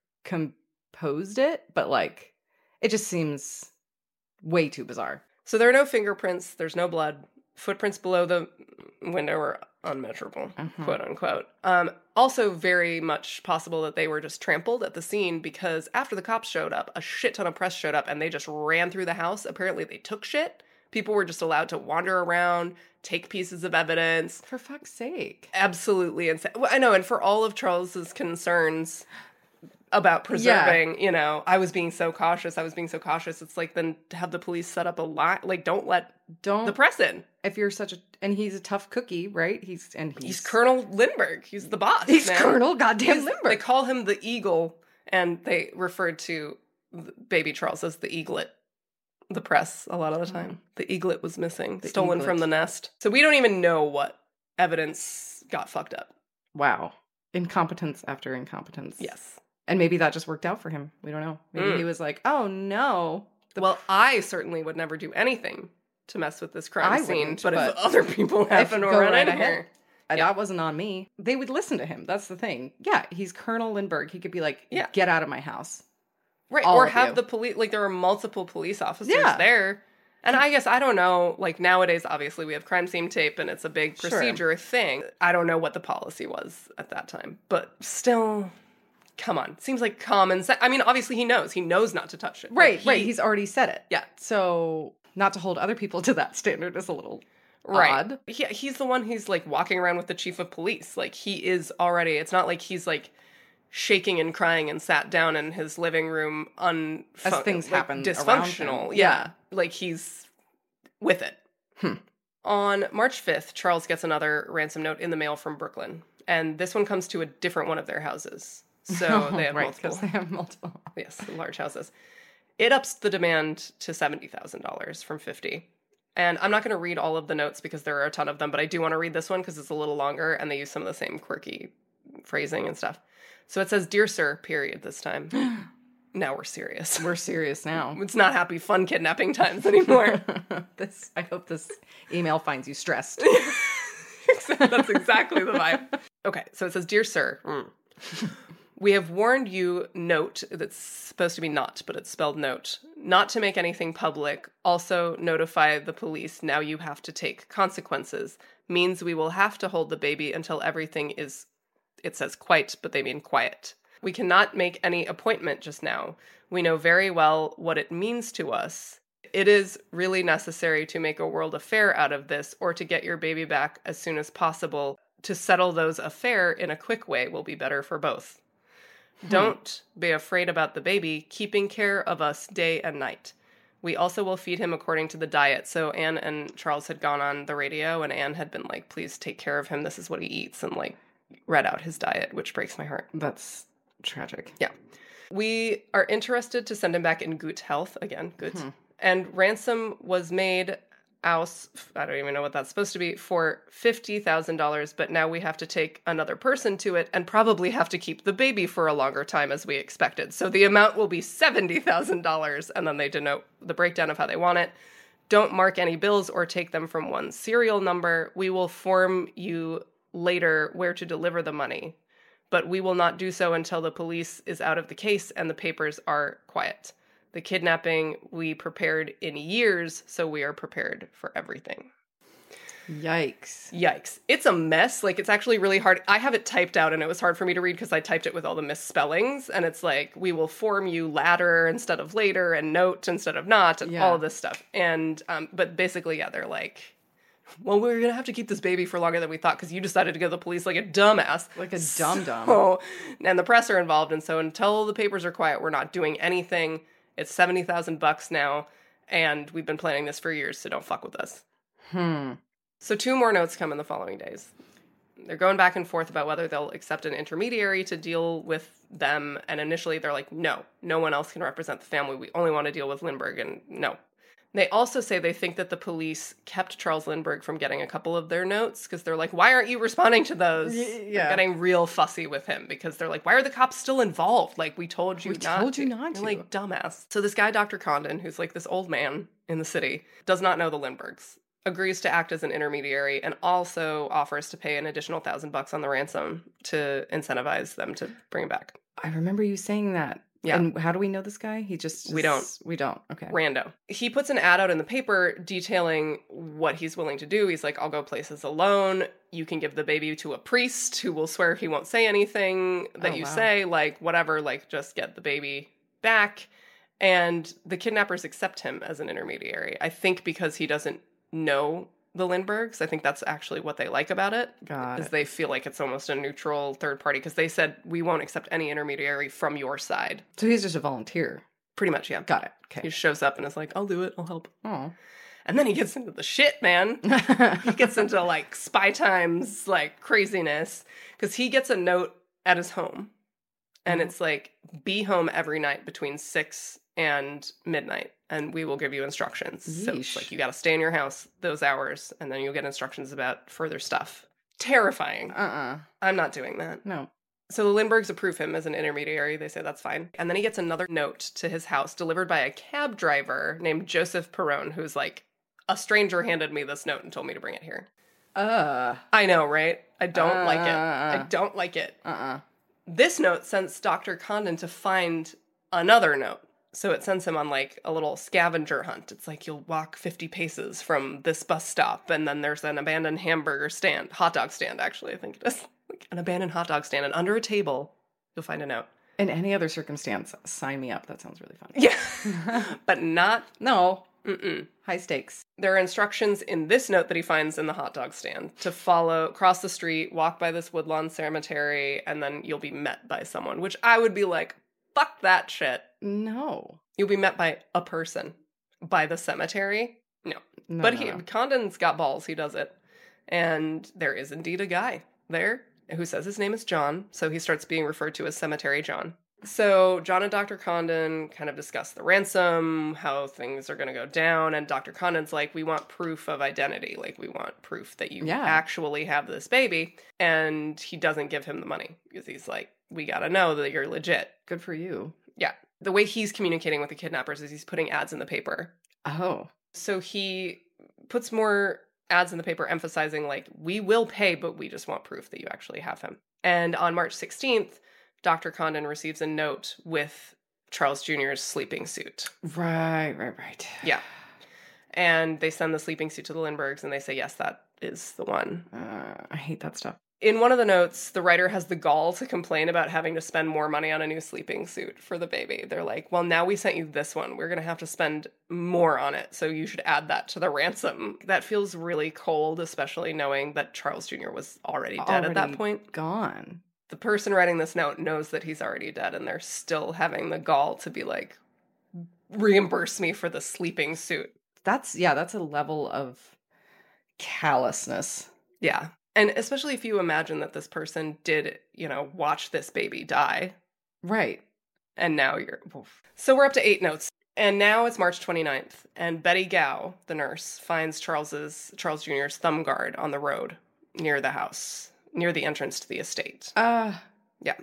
[SPEAKER 2] composed it, but like, it just seems way too bizarre.
[SPEAKER 1] So there are no fingerprints, there's no blood. Footprints below the window are unmeasurable,
[SPEAKER 2] Mhm.
[SPEAKER 1] quote unquote. Um, also very much possible that they were just trampled at the scene because after the cops showed up, a shit ton of press showed up and they just ran through the house. Apparently they took shit. People were just allowed to wander around, take pieces of evidence.
[SPEAKER 2] For fuck's sake.
[SPEAKER 1] Absolutely insane. Well, I know, and for all of Charles's concerns about preserving, you know, I was being so cautious, I was being so cautious. It's like, then to have the police set up a line, like, don't let
[SPEAKER 2] Don't
[SPEAKER 1] the press in.
[SPEAKER 2] if you're such a and he's a tough cookie, right? He's and he's,
[SPEAKER 1] He's Colonel Lindbergh. He's the boss.
[SPEAKER 2] he's
[SPEAKER 1] man.
[SPEAKER 2] Colonel goddamn
[SPEAKER 1] He's-
[SPEAKER 2] Lindbergh.
[SPEAKER 1] They call him the Eagle, and they referred to baby Charles as the eaglet. The press, a lot of the time. The eaglet was missing,
[SPEAKER 2] The
[SPEAKER 1] stolen
[SPEAKER 2] eaglet.
[SPEAKER 1] from the nest. So we don't even know what evidence got fucked up.
[SPEAKER 2] Wow. Incompetence after incompetence.
[SPEAKER 1] Yes.
[SPEAKER 2] And maybe that just worked out for him. We don't know. Maybe
[SPEAKER 1] Mm.
[SPEAKER 2] he was like, oh no.
[SPEAKER 1] Well, I certainly would never do anything to mess with this crime
[SPEAKER 2] I
[SPEAKER 1] scene,
[SPEAKER 2] wouldn't,
[SPEAKER 1] but,
[SPEAKER 2] but
[SPEAKER 1] if other people happen to
[SPEAKER 2] go
[SPEAKER 1] run
[SPEAKER 2] right
[SPEAKER 1] in
[SPEAKER 2] ahead.
[SPEAKER 1] here,
[SPEAKER 2] Uh,
[SPEAKER 1] Yeah.
[SPEAKER 2] That wasn't on me. They would listen to him. That's the thing. Yeah, he's Colonel Lindbergh. He could be like,
[SPEAKER 1] Yeah.
[SPEAKER 2] get out of my house.
[SPEAKER 1] right,
[SPEAKER 2] All
[SPEAKER 1] or
[SPEAKER 2] of
[SPEAKER 1] have
[SPEAKER 2] you.
[SPEAKER 1] the police, like there are multiple police officers
[SPEAKER 2] Yeah.
[SPEAKER 1] there, And I guess, I don't know, like nowadays, obviously we have crime scene tape and it's a big procedure
[SPEAKER 2] Sure.
[SPEAKER 1] thing. I don't know what the policy was at that time, but still, come on. Seems like common sense. I mean, obviously he knows. He knows not to touch it.
[SPEAKER 2] Right,
[SPEAKER 1] Like, he-
[SPEAKER 2] right. He's already said it.
[SPEAKER 1] Yeah.
[SPEAKER 2] So not to hold other people to that standard is a little
[SPEAKER 1] Right.
[SPEAKER 2] odd.
[SPEAKER 1] He, he's the one who's like walking around with the chief of police. Like he is already, it's not like he's like shaking and crying and sat down in his living room un
[SPEAKER 2] As things
[SPEAKER 1] like,
[SPEAKER 2] happen around
[SPEAKER 1] dysfunctional.
[SPEAKER 2] him.
[SPEAKER 1] Yeah.
[SPEAKER 2] Yeah.
[SPEAKER 1] Like he's with it.
[SPEAKER 2] Hmm.
[SPEAKER 1] On March fifth, Charles gets another ransom note in the mail from Brooklyn. And this one comes to a different one of their houses. So they have
[SPEAKER 2] right,
[SPEAKER 1] multiple.
[SPEAKER 2] because they have multiple.
[SPEAKER 1] Yes, large houses. It ups the demand to seventy thousand dollars from fifty. And I'm not going to read all of the notes because there are a ton of them, but I do want to read this one because it's a little longer and they use some of the same quirky phrasing and stuff. So it says, "Dear Sir," period this time. Now we're serious.
[SPEAKER 2] We're serious now.
[SPEAKER 1] It's not happy, fun kidnapping times anymore.
[SPEAKER 2] this I hope this email finds you stressed.
[SPEAKER 1] That's exactly the vibe. Okay, so it says, "Dear Sir, mm. we have warned you, note," that's supposed to be not, but it's spelled note, "not to make anything public. Also notify the police. Now you have to take consequences. Means we will have to hold the baby until everything is," it says quite, but they mean quiet. "We cannot make any appointment just now. We know very well what it means to us. It is really necessary to make a world affair out of this or to get your baby back as soon as possible. To settle those affair in a quick way will be better for both. Hmm. Don't be afraid about the baby, keeping care of us day and night. We also will feed him according to the diet." So Anne and Charles had gone on the radio and Anne had been like, "Please take care of him. This is what he eats," and like read out his diet, which breaks my heart.
[SPEAKER 2] That's tragic.
[SPEAKER 1] Yeah. "We are interested to send him back in good health." Again, good.
[SPEAKER 2] Hmm.
[SPEAKER 1] "And ransom was made aus, I don't even know what that's supposed to be, for fifty thousand dollars, but now we have to take another person to it and probably have to keep the baby for a longer time as we expected. So the amount will be seventy thousand dollars." And then they denote the breakdown of how they want it. "Don't mark any bills or take them from one serial number. We will inform you later where to deliver the money, but we will not do so until the police is out of the case and the papers are quiet. The kidnapping we prepared in years, so we are prepared for everything."
[SPEAKER 2] Yikes.
[SPEAKER 1] Yikes. It's a mess. Like, it's actually really hard. I have it typed out, and it was hard for me to read because I typed it with all the misspellings. And it's like, "we will form you latter instead of later, and note instead of not," and
[SPEAKER 2] Yeah.
[SPEAKER 1] all of this stuff. And, um, but basically, yeah, they're like, "well, we're going to have to keep this baby for longer than we thought because you decided to go to the police like a dumbass."
[SPEAKER 2] Like a dum-dum.
[SPEAKER 1] So, and the press are involved. And so until the papers are quiet, we're not doing anything. It's seventy thousand bucks now. And we've been planning this for years, so don't fuck with us.
[SPEAKER 2] Hmm.
[SPEAKER 1] So two more notes come in the following days. They're going back and forth about whether they'll accept an intermediary to deal with them. And initially they're like, no, no one else can represent the family. We only want to deal with Lindbergh, and no. They also say they think that the police kept Charles Lindbergh from getting a couple of their notes because they're like, why aren't you responding to those?
[SPEAKER 2] Y-
[SPEAKER 1] They're getting real fussy with him because they're like, why are the cops still involved? Like, we told you
[SPEAKER 2] We
[SPEAKER 1] not
[SPEAKER 2] told
[SPEAKER 1] to.
[SPEAKER 2] you not
[SPEAKER 1] They're
[SPEAKER 2] to.
[SPEAKER 1] like, dumbass. So this guy, Doctor Condon, who's like this old man in the city, does not know the Lindberghs, agrees to act as an intermediary, and also offers to pay an additional thousand bucks on the ransom to incentivize them to bring him back.
[SPEAKER 2] I remember you saying that.
[SPEAKER 1] Yeah.
[SPEAKER 2] And how do we know this guy? He just,
[SPEAKER 1] We
[SPEAKER 2] just- We don't. Okay.
[SPEAKER 1] Rando. He puts an ad out in the paper detailing what he's willing to do. He's like, I'll go places alone. You can give the baby to a priest who will swear he won't say anything that
[SPEAKER 2] Oh,
[SPEAKER 1] you
[SPEAKER 2] wow.
[SPEAKER 1] say, like, whatever, like, just get the baby back. And the kidnappers accept him as an intermediary. I think because he doesn't know the Lindberghs. I think that's actually what they like about it.
[SPEAKER 2] Got
[SPEAKER 1] is
[SPEAKER 2] it.
[SPEAKER 1] they feel like it's almost a neutral third party because they said, we won't accept any intermediary from your side.
[SPEAKER 2] So he's just a volunteer.
[SPEAKER 1] Pretty much, yeah.
[SPEAKER 2] Got it.
[SPEAKER 1] He
[SPEAKER 2] Okay.
[SPEAKER 1] shows up and is like, I'll do it. I'll help.
[SPEAKER 2] Oh.
[SPEAKER 1] And then he gets into the shit, man. He gets into like spy times, like craziness, because he gets a note at his home. And
[SPEAKER 2] Mhm.
[SPEAKER 1] it's like, be home every night between six and midnight, and we will give you instructions. So it's
[SPEAKER 2] Yeesh.
[SPEAKER 1] like, you got to stay in your house those hours, and then you'll get instructions about further stuff. Terrifying.
[SPEAKER 2] Uh-uh.
[SPEAKER 1] I'm not doing that.
[SPEAKER 2] No.
[SPEAKER 1] So the Lindberghs approve him as an intermediary. They say that's fine. And then he gets another note to his house delivered by a cab driver named Joseph Perrone, who's like, a stranger handed me this note and told me to bring it here.
[SPEAKER 2] Uh.
[SPEAKER 1] I know, right? I don't like it. I
[SPEAKER 2] Uh.
[SPEAKER 1] don't like it.
[SPEAKER 2] Uh-uh.
[SPEAKER 1] This note sends Doctor Condon to find another note. So it sends him on like a little scavenger hunt. It's like you'll walk fifty paces from this bus stop, and then there's an abandoned hamburger stand, hot dog stand, actually, I think it is. Like an abandoned hot dog stand, and under a table, you'll find a note.
[SPEAKER 2] In any other circumstance, sign me up. That sounds really fun.
[SPEAKER 1] Yeah. But not...
[SPEAKER 2] No.
[SPEAKER 1] Mm-mm.
[SPEAKER 2] High stakes.
[SPEAKER 1] There are instructions in this note that he finds in the hot dog stand to follow, cross the street, walk by this woodlawn cemetery, and then you'll be met by someone, which I would be like, fuck that shit.
[SPEAKER 2] No.
[SPEAKER 1] You'll be met by a person. By the cemetery? No.
[SPEAKER 2] no
[SPEAKER 1] but
[SPEAKER 2] no,
[SPEAKER 1] he,
[SPEAKER 2] no.
[SPEAKER 1] Condon's got balls. He does it. And there is indeed a guy there who says his name is John, so he starts being referred to as Cemetery John. So John and Doctor Condon kind of discuss the ransom, how things are going to go down, and Doctor Condon's like, we want proof of identity. Like, we want proof that you
[SPEAKER 2] Yeah.
[SPEAKER 1] actually have this baby. And he doesn't give him the money because he's like, we got to know that you're legit.
[SPEAKER 2] Good for you.
[SPEAKER 1] Yeah. The way he's communicating with the kidnappers is he's putting ads in the paper.
[SPEAKER 2] Oh.
[SPEAKER 1] So he puts more ads in the paper emphasizing, like, we will pay, but we just want proof that you actually have him. And on March sixteenth, Doctor Condon receives a note with Charles Junior's sleeping suit.
[SPEAKER 2] Right, right, right.
[SPEAKER 1] Yeah. And they send the sleeping suit to the Lindberghs, and they say, yes, that is the one.
[SPEAKER 2] Uh, I hate that stuff.
[SPEAKER 1] In one of the notes, the writer has the gall to complain about having to spend more money on a new sleeping suit for the baby. They're like, well, now we sent you this one. We're going to have to spend more on it, so you should add that to the ransom. That feels really cold, especially knowing that Charles Junior was already dead
[SPEAKER 2] Already
[SPEAKER 1] at that point.
[SPEAKER 2] Gone.
[SPEAKER 1] The person writing this note knows that he's already dead, and they're still having the gall to be like, reimburse me for the sleeping suit.
[SPEAKER 2] That's, yeah, that's a level of callousness.
[SPEAKER 1] Yeah. And especially if you imagine that this person did, you know, watch this baby die.
[SPEAKER 2] Right.
[SPEAKER 1] And now you're... Oof. So we're up to eight notes. And now it's March twenty-ninth, and Betty Gow, the nurse, finds Charles's Charles Junior's thumb guard on the road near the house, near the entrance to the estate.
[SPEAKER 2] Uh,
[SPEAKER 1] Yeah.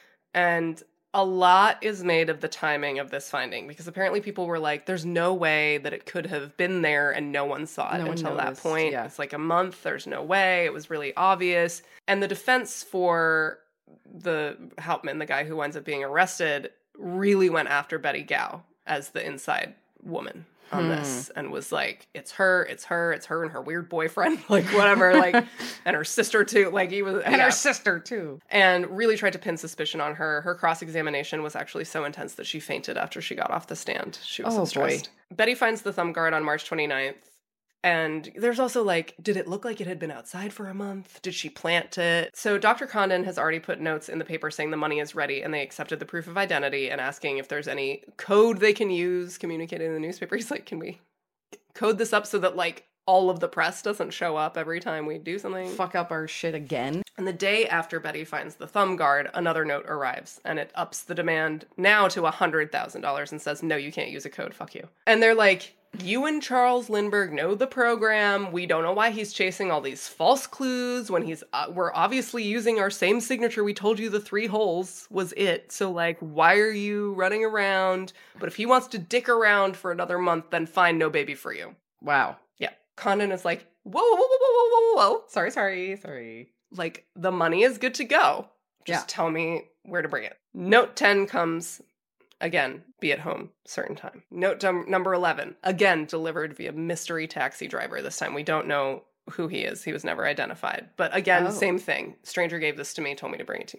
[SPEAKER 1] And a lot is made of the timing of this finding, because apparently people were like, there's no way that it could have been there and no one saw it
[SPEAKER 2] No one
[SPEAKER 1] until that
[SPEAKER 2] noticed,
[SPEAKER 1] point.
[SPEAKER 2] yeah.
[SPEAKER 1] It's like a month. There's no way. It was really obvious. And the defense for the Hauptmann, the guy who winds up being arrested, really went after Betty Gow as the inside woman on
[SPEAKER 2] Hmm.
[SPEAKER 1] this, and was like, it's her, it's her, it's her and her weird boyfriend, like whatever, like, and her sister too, like he was,
[SPEAKER 2] and
[SPEAKER 1] yeah.
[SPEAKER 2] her sister, too.
[SPEAKER 1] And really tried to pin suspicion on her. Her cross-examination was actually so intense that she fainted after she got off the stand. She was
[SPEAKER 2] Oh,
[SPEAKER 1] so
[SPEAKER 2] boy.
[SPEAKER 1] stressed. Betty finds the thumb guard on March twenty-ninth. And there's also like, did it look like it had been outside for a month? Did she plant it? So Doctor Condon has already put notes in the paper saying the money is ready, and they accepted the proof of identity and asking if there's any code they can use communicating in the newspaper. He's like, can we code this up so that like all of the press doesn't show up every time we do something?
[SPEAKER 2] Fuck up our shit again.
[SPEAKER 1] And the day after Betty finds the thumb guard, another note arrives, and it ups the demand now to one hundred thousand dollars and says, no, you can't use a code, fuck you. And they're like, you and Charles Lindbergh know the program. We don't know why he's chasing all these false clues when he's, uh, we're obviously using our same signature. We told you the three holes was it. So like, why are you running around? But if he wants to dick around for another month, then fine, no baby for you.
[SPEAKER 2] Wow.
[SPEAKER 1] Yeah. Condon is like, whoa, whoa, whoa, whoa, whoa, whoa, whoa, whoa.
[SPEAKER 2] Sorry, sorry, sorry.
[SPEAKER 1] Like, the money is good to go. Just
[SPEAKER 2] Yeah.
[SPEAKER 1] tell me where to bring it. Note ten comes, again, be at home, certain time. Note dum- number eleven, again, delivered via mystery taxi driver. This time we don't know who he is. He was never identified. But again,
[SPEAKER 2] Oh.
[SPEAKER 1] same thing. Stranger gave this to me, told me to bring it to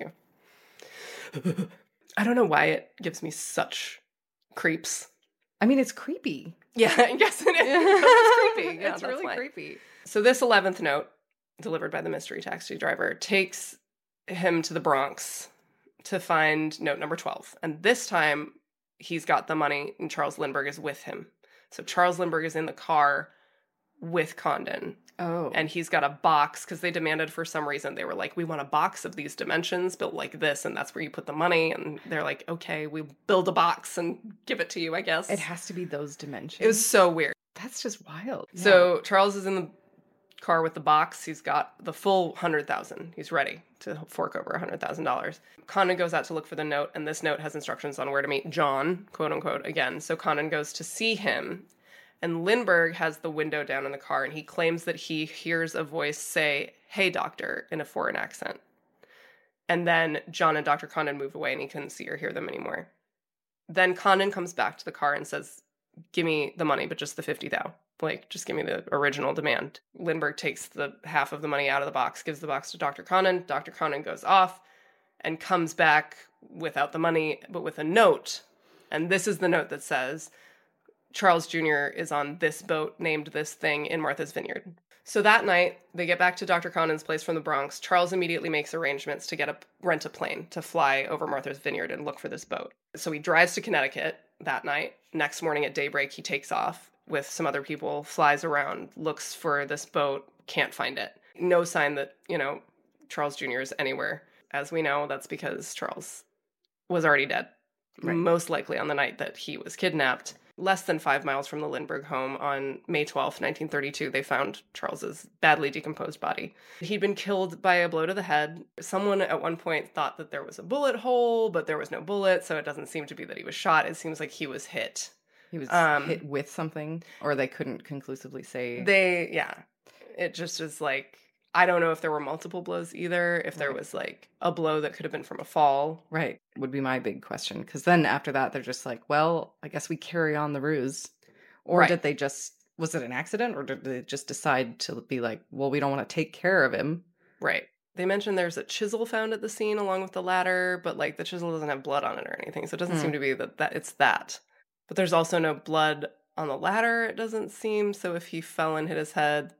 [SPEAKER 1] you. I don't know why it gives me such creeps.
[SPEAKER 2] I mean, it's creepy.
[SPEAKER 1] Yeah, I guess it is. It's creepy. Yeah,
[SPEAKER 2] it's
[SPEAKER 1] that's
[SPEAKER 2] really
[SPEAKER 1] why.
[SPEAKER 2] creepy.
[SPEAKER 1] So this eleventh note, delivered by the mystery taxi driver, takes him to the Bronx to find note number twelve. And this time, he's got the money, and Charles Lindbergh is with him. So Charles Lindbergh is in the car with Condon.
[SPEAKER 2] Oh.
[SPEAKER 1] And he's got a box, because they demanded for some reason, they were like, we want a box of these dimensions built like this, and that's where you put the money. And they're like, okay, we build a box and give it to you, I guess.
[SPEAKER 2] It has to be those dimensions.
[SPEAKER 1] It was so weird.
[SPEAKER 2] That's just wild. Yeah.
[SPEAKER 1] So Charles is in the car with the box. He's got the full one hundred thousand dollars. He's ready to fork over one hundred thousand dollars. Condon goes out to look for the note, and this note has instructions on where to meet John, quote unquote, again. So Condon goes to see him, and Lindbergh has the window down in the car, and he claims that he hears a voice say, hey, doctor, in a foreign accent. And then John and Doctor Condon move away, and he couldn't see or hear them anymore. Then Condon comes back to the car and says, give me the money, but just the fifty thou. Like, just give me the original demand. Lindbergh takes the half of the money out of the box, gives the box to Doctor Condon. Doctor Condon goes off and comes back without the money, but with a note. And this is the note that says, Charles Junior is on this boat named this thing in Martha's Vineyard. So that night, they get back to Doctor Condon's place from the Bronx. Charles immediately makes arrangements to get a rent a plane to fly over Martha's Vineyard and look for this boat. So he drives to Connecticut that night. Next morning at daybreak, he takes off with some other people, flies around, looks for this boat, can't find it. No sign that, you know, Charles Junior is anywhere. As we know, that's because Charles was already dead. Right. Most likely on the night that he was kidnapped. Less than five miles from the Lindbergh home on May twelfth, nineteen thirty-two, they found Charles's badly decomposed body. He'd been killed by a blow to the head. Someone at one point thought that there was a bullet hole, but there was no bullet, so it doesn't seem to be that he was shot. It seems like he was hit.
[SPEAKER 2] He was
[SPEAKER 1] um,
[SPEAKER 2] hit with something, or they couldn't conclusively say.
[SPEAKER 1] They, yeah. It just is like, I don't know if there were multiple blows either, if there
[SPEAKER 2] right.
[SPEAKER 1] was like a blow that could have been from a fall.
[SPEAKER 2] Right. Would be my big question. Because then after that, they're just like, well, I guess we carry on the ruse. Or
[SPEAKER 1] right.
[SPEAKER 2] did they just, was it an accident? Or did they just decide to be like, well, we don't want to take care of him?
[SPEAKER 1] Right. They mentioned there's a chisel found at the scene along with the ladder, but like the chisel doesn't have blood on it or anything. So it doesn't mm. seem to be that, that it's that. But there's also no blood on the ladder, it doesn't seem. So if he fell and hit his head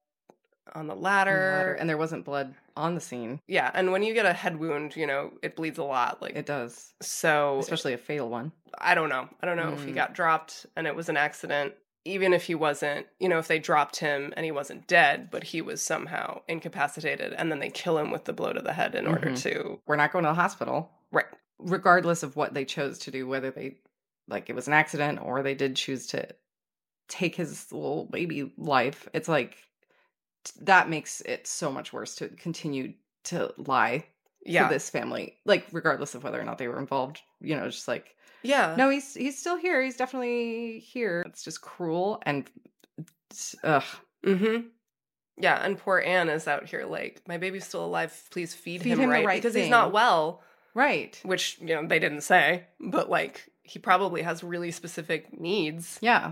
[SPEAKER 1] on the ladder.
[SPEAKER 2] On the ladder. And there wasn't blood on the scene.
[SPEAKER 1] Yeah, and when you get a head wound, you know, it bleeds a lot. Like
[SPEAKER 2] it does.
[SPEAKER 1] So
[SPEAKER 2] especially a fatal one.
[SPEAKER 1] I don't know. I don't know mm. if he got dropped and it was an accident. Even if he wasn't, you know, if they dropped him and he wasn't dead, but he was somehow incapacitated, and then they kill him with the blow to the head in mm-hmm. order to...
[SPEAKER 2] We're not going to the hospital.
[SPEAKER 1] Right.
[SPEAKER 2] Regardless of what they chose to do, whether they, like, it was an accident or they did choose to take his little baby life, it's like, that makes it so much worse to continue to lie
[SPEAKER 1] yeah.
[SPEAKER 2] to this family. Like, regardless of whether or not they were involved, you know, just like...
[SPEAKER 1] Yeah.
[SPEAKER 2] No, he's he's still here. He's definitely here. It's just cruel and ugh.
[SPEAKER 1] Mm-hmm. Yeah, and poor Anne is out here like, my baby's still alive. Please feed,
[SPEAKER 2] feed
[SPEAKER 1] him,
[SPEAKER 2] him
[SPEAKER 1] right,
[SPEAKER 2] the right
[SPEAKER 1] because
[SPEAKER 2] thing.
[SPEAKER 1] He's not well.
[SPEAKER 2] Right.
[SPEAKER 1] Which, you know, they didn't say, but like he probably has really specific needs.
[SPEAKER 2] Yeah.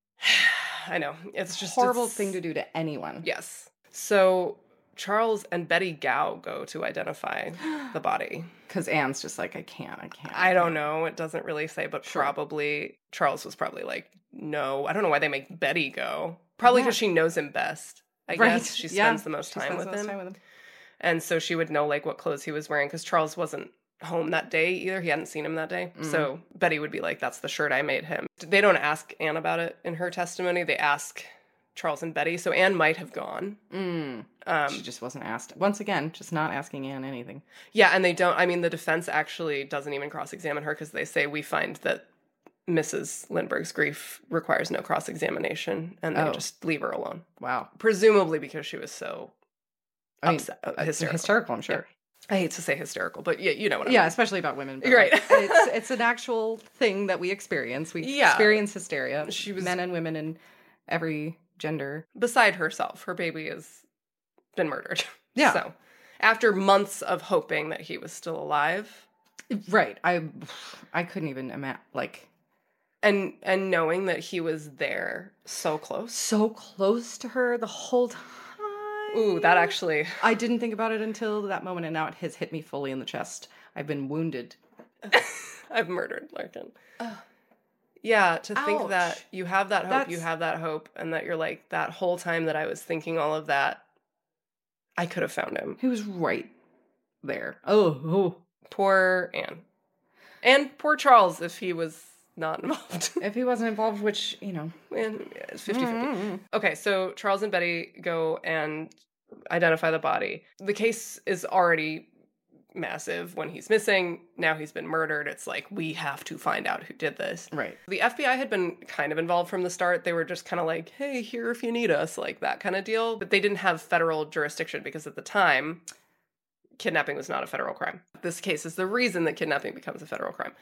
[SPEAKER 1] I know. It's just
[SPEAKER 2] horrible
[SPEAKER 1] it's,
[SPEAKER 2] thing to do to anyone.
[SPEAKER 1] Yes. So Charles and Betty Gow go to identify the body.
[SPEAKER 2] Because Anne's just like, I can't, I can't.
[SPEAKER 1] I don't know. It doesn't really say, but
[SPEAKER 2] sure.
[SPEAKER 1] probably Charles was probably like, no. I don't know why they make Betty go. Probably because yeah. she knows him best. I
[SPEAKER 2] right.
[SPEAKER 1] guess she spends
[SPEAKER 2] yeah.
[SPEAKER 1] the most time, with,
[SPEAKER 2] the most
[SPEAKER 1] him.
[SPEAKER 2] time with him.
[SPEAKER 1] And so she would know like what clothes he was wearing because Charles wasn't home that day either. He hadn't seen him that day. Mm. So Betty would be like, that's the shirt I made him. They don't ask Anne about it in her testimony. They ask Charles and Betty. So Anne might have gone.
[SPEAKER 2] Mm.
[SPEAKER 1] Um,
[SPEAKER 2] she just wasn't asked. Once again, just not asking Anne anything.
[SPEAKER 1] Yeah, and they don't, I mean, the defense actually doesn't even cross-examine her because they say we find that Missus Lindbergh's grief requires no cross-examination, and they oh. just leave her alone.
[SPEAKER 2] Wow.
[SPEAKER 1] Presumably because she was so
[SPEAKER 2] I
[SPEAKER 1] upset.
[SPEAKER 2] Mean, uh,
[SPEAKER 1] hysterical.
[SPEAKER 2] hysterical, I'm sure.
[SPEAKER 1] Yeah. I hate to say hysterical, but yeah, you know what I
[SPEAKER 2] yeah,
[SPEAKER 1] mean.
[SPEAKER 2] especially about women. But
[SPEAKER 1] right.
[SPEAKER 2] Like, it's, it's an actual thing that we experience. We
[SPEAKER 1] yeah.
[SPEAKER 2] experience hysteria.
[SPEAKER 1] She was,
[SPEAKER 2] men and women and every gender.
[SPEAKER 1] Beside herself. Her baby has been murdered.
[SPEAKER 2] Yeah.
[SPEAKER 1] So after months of hoping that he was still alive.
[SPEAKER 2] Right. I I couldn't even imagine, like.
[SPEAKER 1] And and knowing that he was there so close.
[SPEAKER 2] So close to her the whole time.
[SPEAKER 1] Ooh, that actually.
[SPEAKER 2] I didn't think about it until that moment, and now it has hit me fully in the chest. I've been wounded.
[SPEAKER 1] I've murdered Larkin. Uh, yeah, to
[SPEAKER 2] ouch.
[SPEAKER 1] think that you have that hope,
[SPEAKER 2] That's...
[SPEAKER 1] you have that hope, and that you're like, that whole time that I was thinking all of that, I could have found him.
[SPEAKER 2] He was right there. Oh, oh.
[SPEAKER 1] Poor Anne. And poor Charles, if he was not involved.
[SPEAKER 2] If he wasn't involved, which, you know.
[SPEAKER 1] And it's fifty-fifty.
[SPEAKER 2] Mm-hmm.
[SPEAKER 1] Okay, so Charles and Betty go and identify the body. The case is already massive when he's missing. Now he's been murdered. It's like, we have to find out who did this.
[SPEAKER 2] Right.
[SPEAKER 1] The F B I had been kind of involved from the start. They were just kind of like, hey, here if you need us, like that kind of deal. But they didn't have federal jurisdiction because at the time, kidnapping was not a federal crime. This case is the reason that kidnapping becomes a federal crime.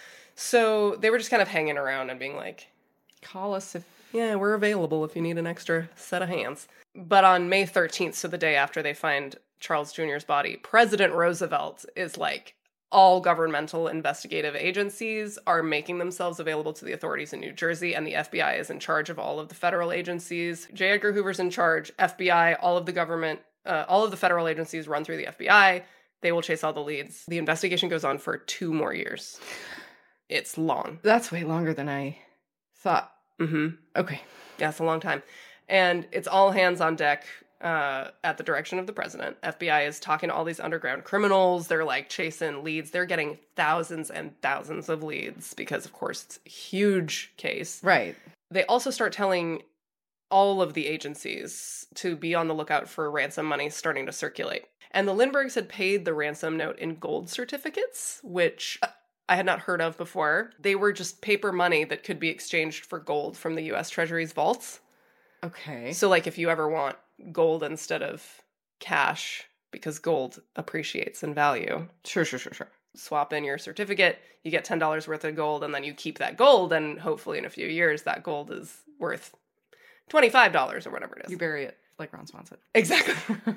[SPEAKER 1] So they were just kind of hanging around and being like,
[SPEAKER 2] call us if...
[SPEAKER 1] Yeah, we're available if you need an extra set of hands. But on May thirteenth, so the day after they find Charles Junior's body, President Roosevelt is like all governmental investigative agencies are making themselves available to the authorities in New Jersey, and the F B I is in charge of all of the federal agencies. J. Edgar Hoover's in charge. F B I, all of the government, uh, all of the federal agencies run through the F B I. They will chase all the leads. The investigation goes on for two more years. It's long.
[SPEAKER 2] That's way longer than I thought.
[SPEAKER 1] Mm-hmm.
[SPEAKER 2] Okay.
[SPEAKER 1] Yeah, it's a long time. And it's all hands on deck. Uh, at the direction of the president. F B I is talking to all these underground criminals. They're like chasing leads. They're getting thousands and thousands of leads because, of course, it's a huge case.
[SPEAKER 2] Right.
[SPEAKER 1] They also start telling all of the agencies to be on the lookout for ransom money starting to circulate. And the Lindberghs had paid the ransom note in gold certificates, which I had not heard of before. They were just paper money that could be exchanged for gold from the U S Treasury's vaults.
[SPEAKER 2] Okay.
[SPEAKER 1] So, like, if you ever want gold instead of cash, because gold appreciates in value.
[SPEAKER 2] Sure, sure, sure, sure.
[SPEAKER 1] Swap in your certificate, you get ten dollars worth of gold, and then you keep that gold, and hopefully in a few years, that gold is worth twenty-five dollars or whatever it is.
[SPEAKER 2] You bury it like Ron Swanson.
[SPEAKER 1] Exactly.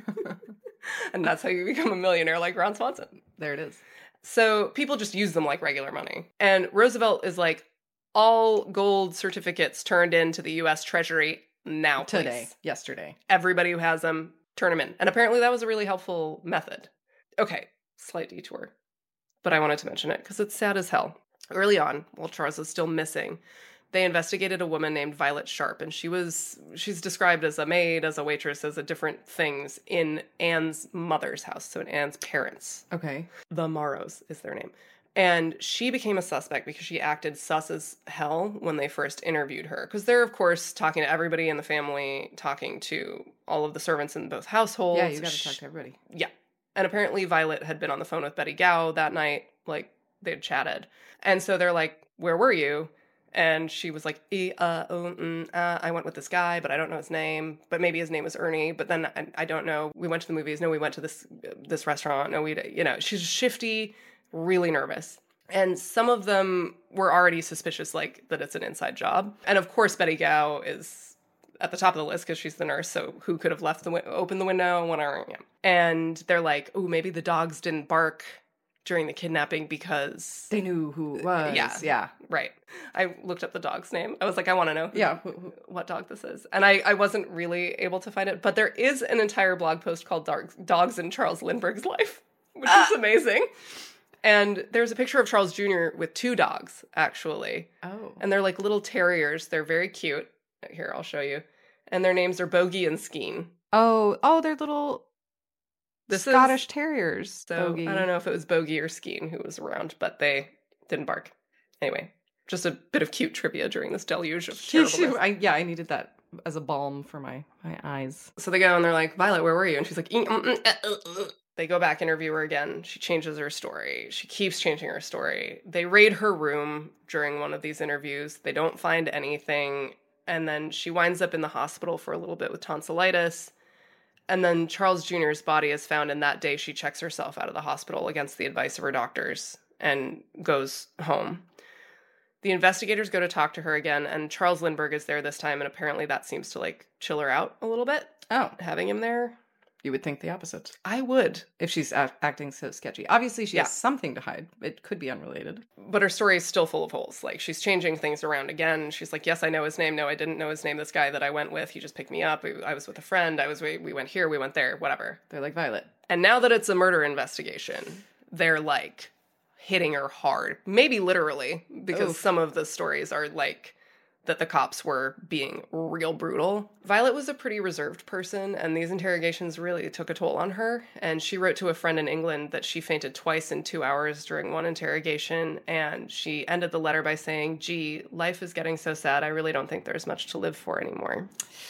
[SPEAKER 1] And that's how you become a millionaire like Ron Swanson.
[SPEAKER 2] There it is.
[SPEAKER 1] So people just use them like regular money. And Roosevelt is like, all gold certificates turned into the U S Treasury now, please.
[SPEAKER 2] Today. Yesterday.
[SPEAKER 1] Everybody who has them, turn them in. And apparently that was a really helpful method. Okay, slight detour. But I wanted to mention it because it's sad as hell. Early on, while Charles is still missing, they investigated a woman named Violet Sharp, and she was, she's described as a maid, as a waitress, as a different things in Anne's mother's house, so in Anne's parents.
[SPEAKER 2] Okay.
[SPEAKER 1] The Morrows is their name. And she became a suspect because she acted sus as hell when they first interviewed her. Because they're, of course, talking to everybody in the family, talking to all of the servants in both households.
[SPEAKER 2] Yeah, you gotta talk to everybody.
[SPEAKER 1] Yeah. And apparently Violet had been on the phone with Betty Gow that night. Like, they'd chatted. And so they're like, where were you? And she was like, e, uh, oh, mm, uh, I went with this guy, but I don't know his name. But maybe his name was Ernie. But then I, I don't know. We went to the movies. No, we went to this this restaurant. No, we, you know, she's shifty, really nervous. And some of them were already suspicious, like, that it's an inside job. And of course, Betty Gow is at the top of the list because she's the nurse. So who could have left the wi- open the window? Whatever. Yeah. And they're like, oh, maybe the dogs didn't bark during the kidnapping because
[SPEAKER 2] they knew who it was.
[SPEAKER 1] Yeah.
[SPEAKER 2] Yeah.
[SPEAKER 1] Right. I looked up the dog's name. I was like, I want to know
[SPEAKER 2] yeah.
[SPEAKER 1] what dog this is. And I, I wasn't really able to find it. But there is an entire blog post called Dogs, Dogs in Charles Lindbergh's Life, which ah. is amazing. And there's a picture of Charles Junior with two dogs, actually.
[SPEAKER 2] Oh.
[SPEAKER 1] And they're like little terriers. They're very cute. Here, I'll show you. And their names are Bogey and Skeen.
[SPEAKER 2] Oh, oh, they're little
[SPEAKER 1] this
[SPEAKER 2] Scottish
[SPEAKER 1] is,
[SPEAKER 2] terriers.
[SPEAKER 1] So
[SPEAKER 2] Bogey.
[SPEAKER 1] I don't know if it was Bogey or Skeen who was around, but they didn't bark. Anyway, just a bit of cute trivia during this deluge of terribleness.
[SPEAKER 2] I, yeah, I needed that as a balm for my, my eyes.
[SPEAKER 1] So they go and they're like, Violet, where were you? And she's like, mm, mm, uh, uh, uh. They go back, interview her again. She changes her story. She keeps changing her story. They raid her room during one of these interviews. They don't find anything. And then she winds up in the hospital for a little bit with tonsillitis. And then Charles Junior's body is found, and that day she checks herself out of the hospital against the advice of her doctors and goes home. The investigators go to talk to her again, and Charles Lindbergh is there this time, and apparently that seems to, like, chill her out a little bit.
[SPEAKER 2] Oh.
[SPEAKER 1] Having him there.
[SPEAKER 2] You would think the opposite.
[SPEAKER 1] I would.
[SPEAKER 2] If she's a- acting so sketchy. Obviously, she
[SPEAKER 1] yeah.
[SPEAKER 2] has something to hide. It could be unrelated.
[SPEAKER 1] But her story is still full of holes. Like, she's changing things around again. She's like, yes, I know his name. No, I didn't know his name. This guy that I went with, he just picked me up. I was with a friend. I was, we went here, we went there, whatever.
[SPEAKER 2] They're like Violet.
[SPEAKER 1] And now that it's a murder investigation, they're, like, hitting her hard. Maybe literally, because Oof. some of the stories are, like, that the cops were being real brutal. Violet was a pretty reserved person, and these interrogations really took a toll on her. And she wrote to a friend in England that she fainted twice in two hours during one interrogation, and she ended the letter by saying, gee, life is getting so sad, I really don't think there's much to live for anymore.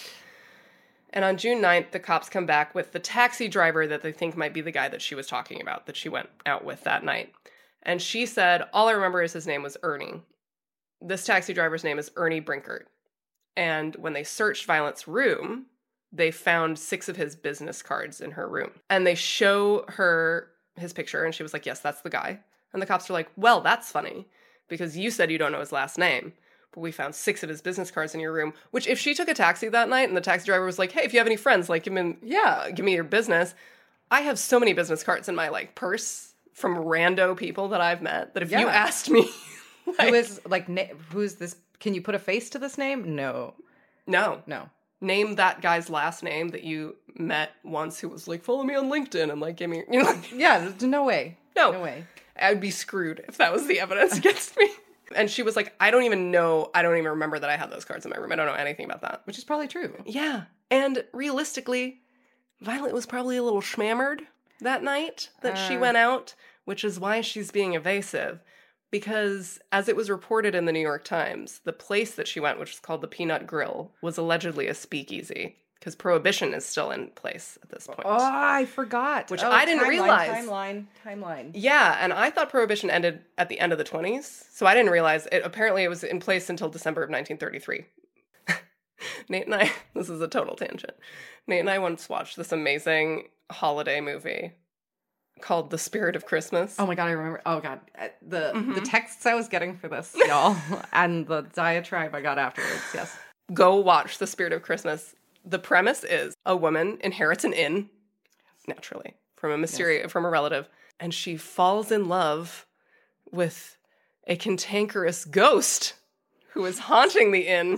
[SPEAKER 1] And on June ninth, the cops come back with the taxi driver that they think might be the guy that she was talking about, that she went out with that night. And she said, all I remember is his name was Ernie. This taxi driver's name is Ernie Brinkert. And when they searched Violet's room, they found six of his business cards in her room. And they show her his picture, and she was like, yes, that's the guy. And the cops are like, well, that's funny, because you said you don't know his last name, but we found six of his business cards in your room, which if she took a taxi that night and the taxi driver was like, hey, if you have any friends, like, give me, yeah, give me your business. I have so many business cards in my, like, purse from rando people that I've met that if
[SPEAKER 2] Yeah.
[SPEAKER 1] you asked me, like,
[SPEAKER 2] Who is, like, na- who's this? Can you put a face to this name? No.
[SPEAKER 1] no,
[SPEAKER 2] No.
[SPEAKER 1] name that guy's last name that you met once who was like, follow me on LinkedIn and like, give me, you know, like,
[SPEAKER 2] Yeah, there's no way.
[SPEAKER 1] no,
[SPEAKER 2] No way.
[SPEAKER 1] I'd be screwed if that was the evidence against me. And she was like, I don't even know, I don't even remember that I had those cards in my room. I don't know anything about that.
[SPEAKER 2] Which is probably true.
[SPEAKER 1] Yeah. And realistically, Violet was probably a little schmammered that night that she
[SPEAKER 2] Uh.
[SPEAKER 1] went out, which is why she's being evasive. Because as it was reported in the New York Times, the place that she went, which is called the Peanut Grill, was allegedly a speakeasy. Because Prohibition is still in place at this point.
[SPEAKER 2] Oh, I forgot.
[SPEAKER 1] Which
[SPEAKER 2] oh,
[SPEAKER 1] I didn't
[SPEAKER 2] timeline,
[SPEAKER 1] realize.
[SPEAKER 2] Timeline, timeline.
[SPEAKER 1] Yeah, and I thought Prohibition ended at the end of the twenties, so I didn't realize it. Apparently, it was in place until December of nineteen thirty-three. Nate and I, this is a total tangent. Nate and I once watched this amazing holiday movie called The Spirit of Christmas.
[SPEAKER 2] Oh my god, I remember. Oh god, Uh, the
[SPEAKER 1] Mhm.
[SPEAKER 2] the texts I was getting for this, y'all, and the diatribe I got afterwards. Yes.
[SPEAKER 1] Go watch The Spirit of Christmas. The premise is a woman inherits an inn, naturally, from a mysterious, from a relative, and she falls in love with a cantankerous ghost who is haunting the inn.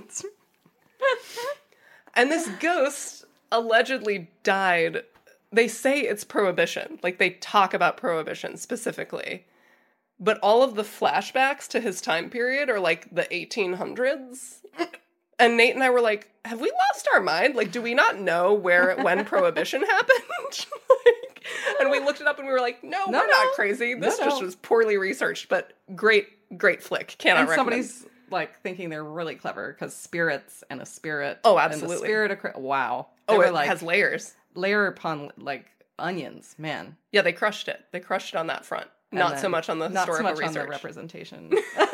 [SPEAKER 1] And this ghost allegedly died. They say it's Prohibition. Like, they talk about Prohibition specifically. But all of the flashbacks to his time period are, like, the eighteen hundreds. And Nate and I were like, have we lost our mind? Like, do we not know where, when Prohibition happened? Like, and we looked it up and we were like, no,
[SPEAKER 2] No,
[SPEAKER 1] we're
[SPEAKER 2] no.
[SPEAKER 1] not crazy. This
[SPEAKER 2] No,
[SPEAKER 1] just
[SPEAKER 2] no.
[SPEAKER 1] was poorly researched, but great, great flick. Cannot
[SPEAKER 2] And
[SPEAKER 1] recommend.
[SPEAKER 2] somebody's like thinking they're really clever because spirits and a spirit.
[SPEAKER 1] Oh,
[SPEAKER 2] And the
[SPEAKER 1] absolutely.
[SPEAKER 2] spirit of Chri- wow. They
[SPEAKER 1] Oh,
[SPEAKER 2] were
[SPEAKER 1] it
[SPEAKER 2] like
[SPEAKER 1] has layers.
[SPEAKER 2] layer upon like onions, man.
[SPEAKER 1] Yeah, they crushed it. They crushed it on that front.
[SPEAKER 2] And
[SPEAKER 1] Not
[SPEAKER 2] then
[SPEAKER 1] so much on the
[SPEAKER 2] Not so
[SPEAKER 1] historical
[SPEAKER 2] much on the
[SPEAKER 1] research.
[SPEAKER 2] representation.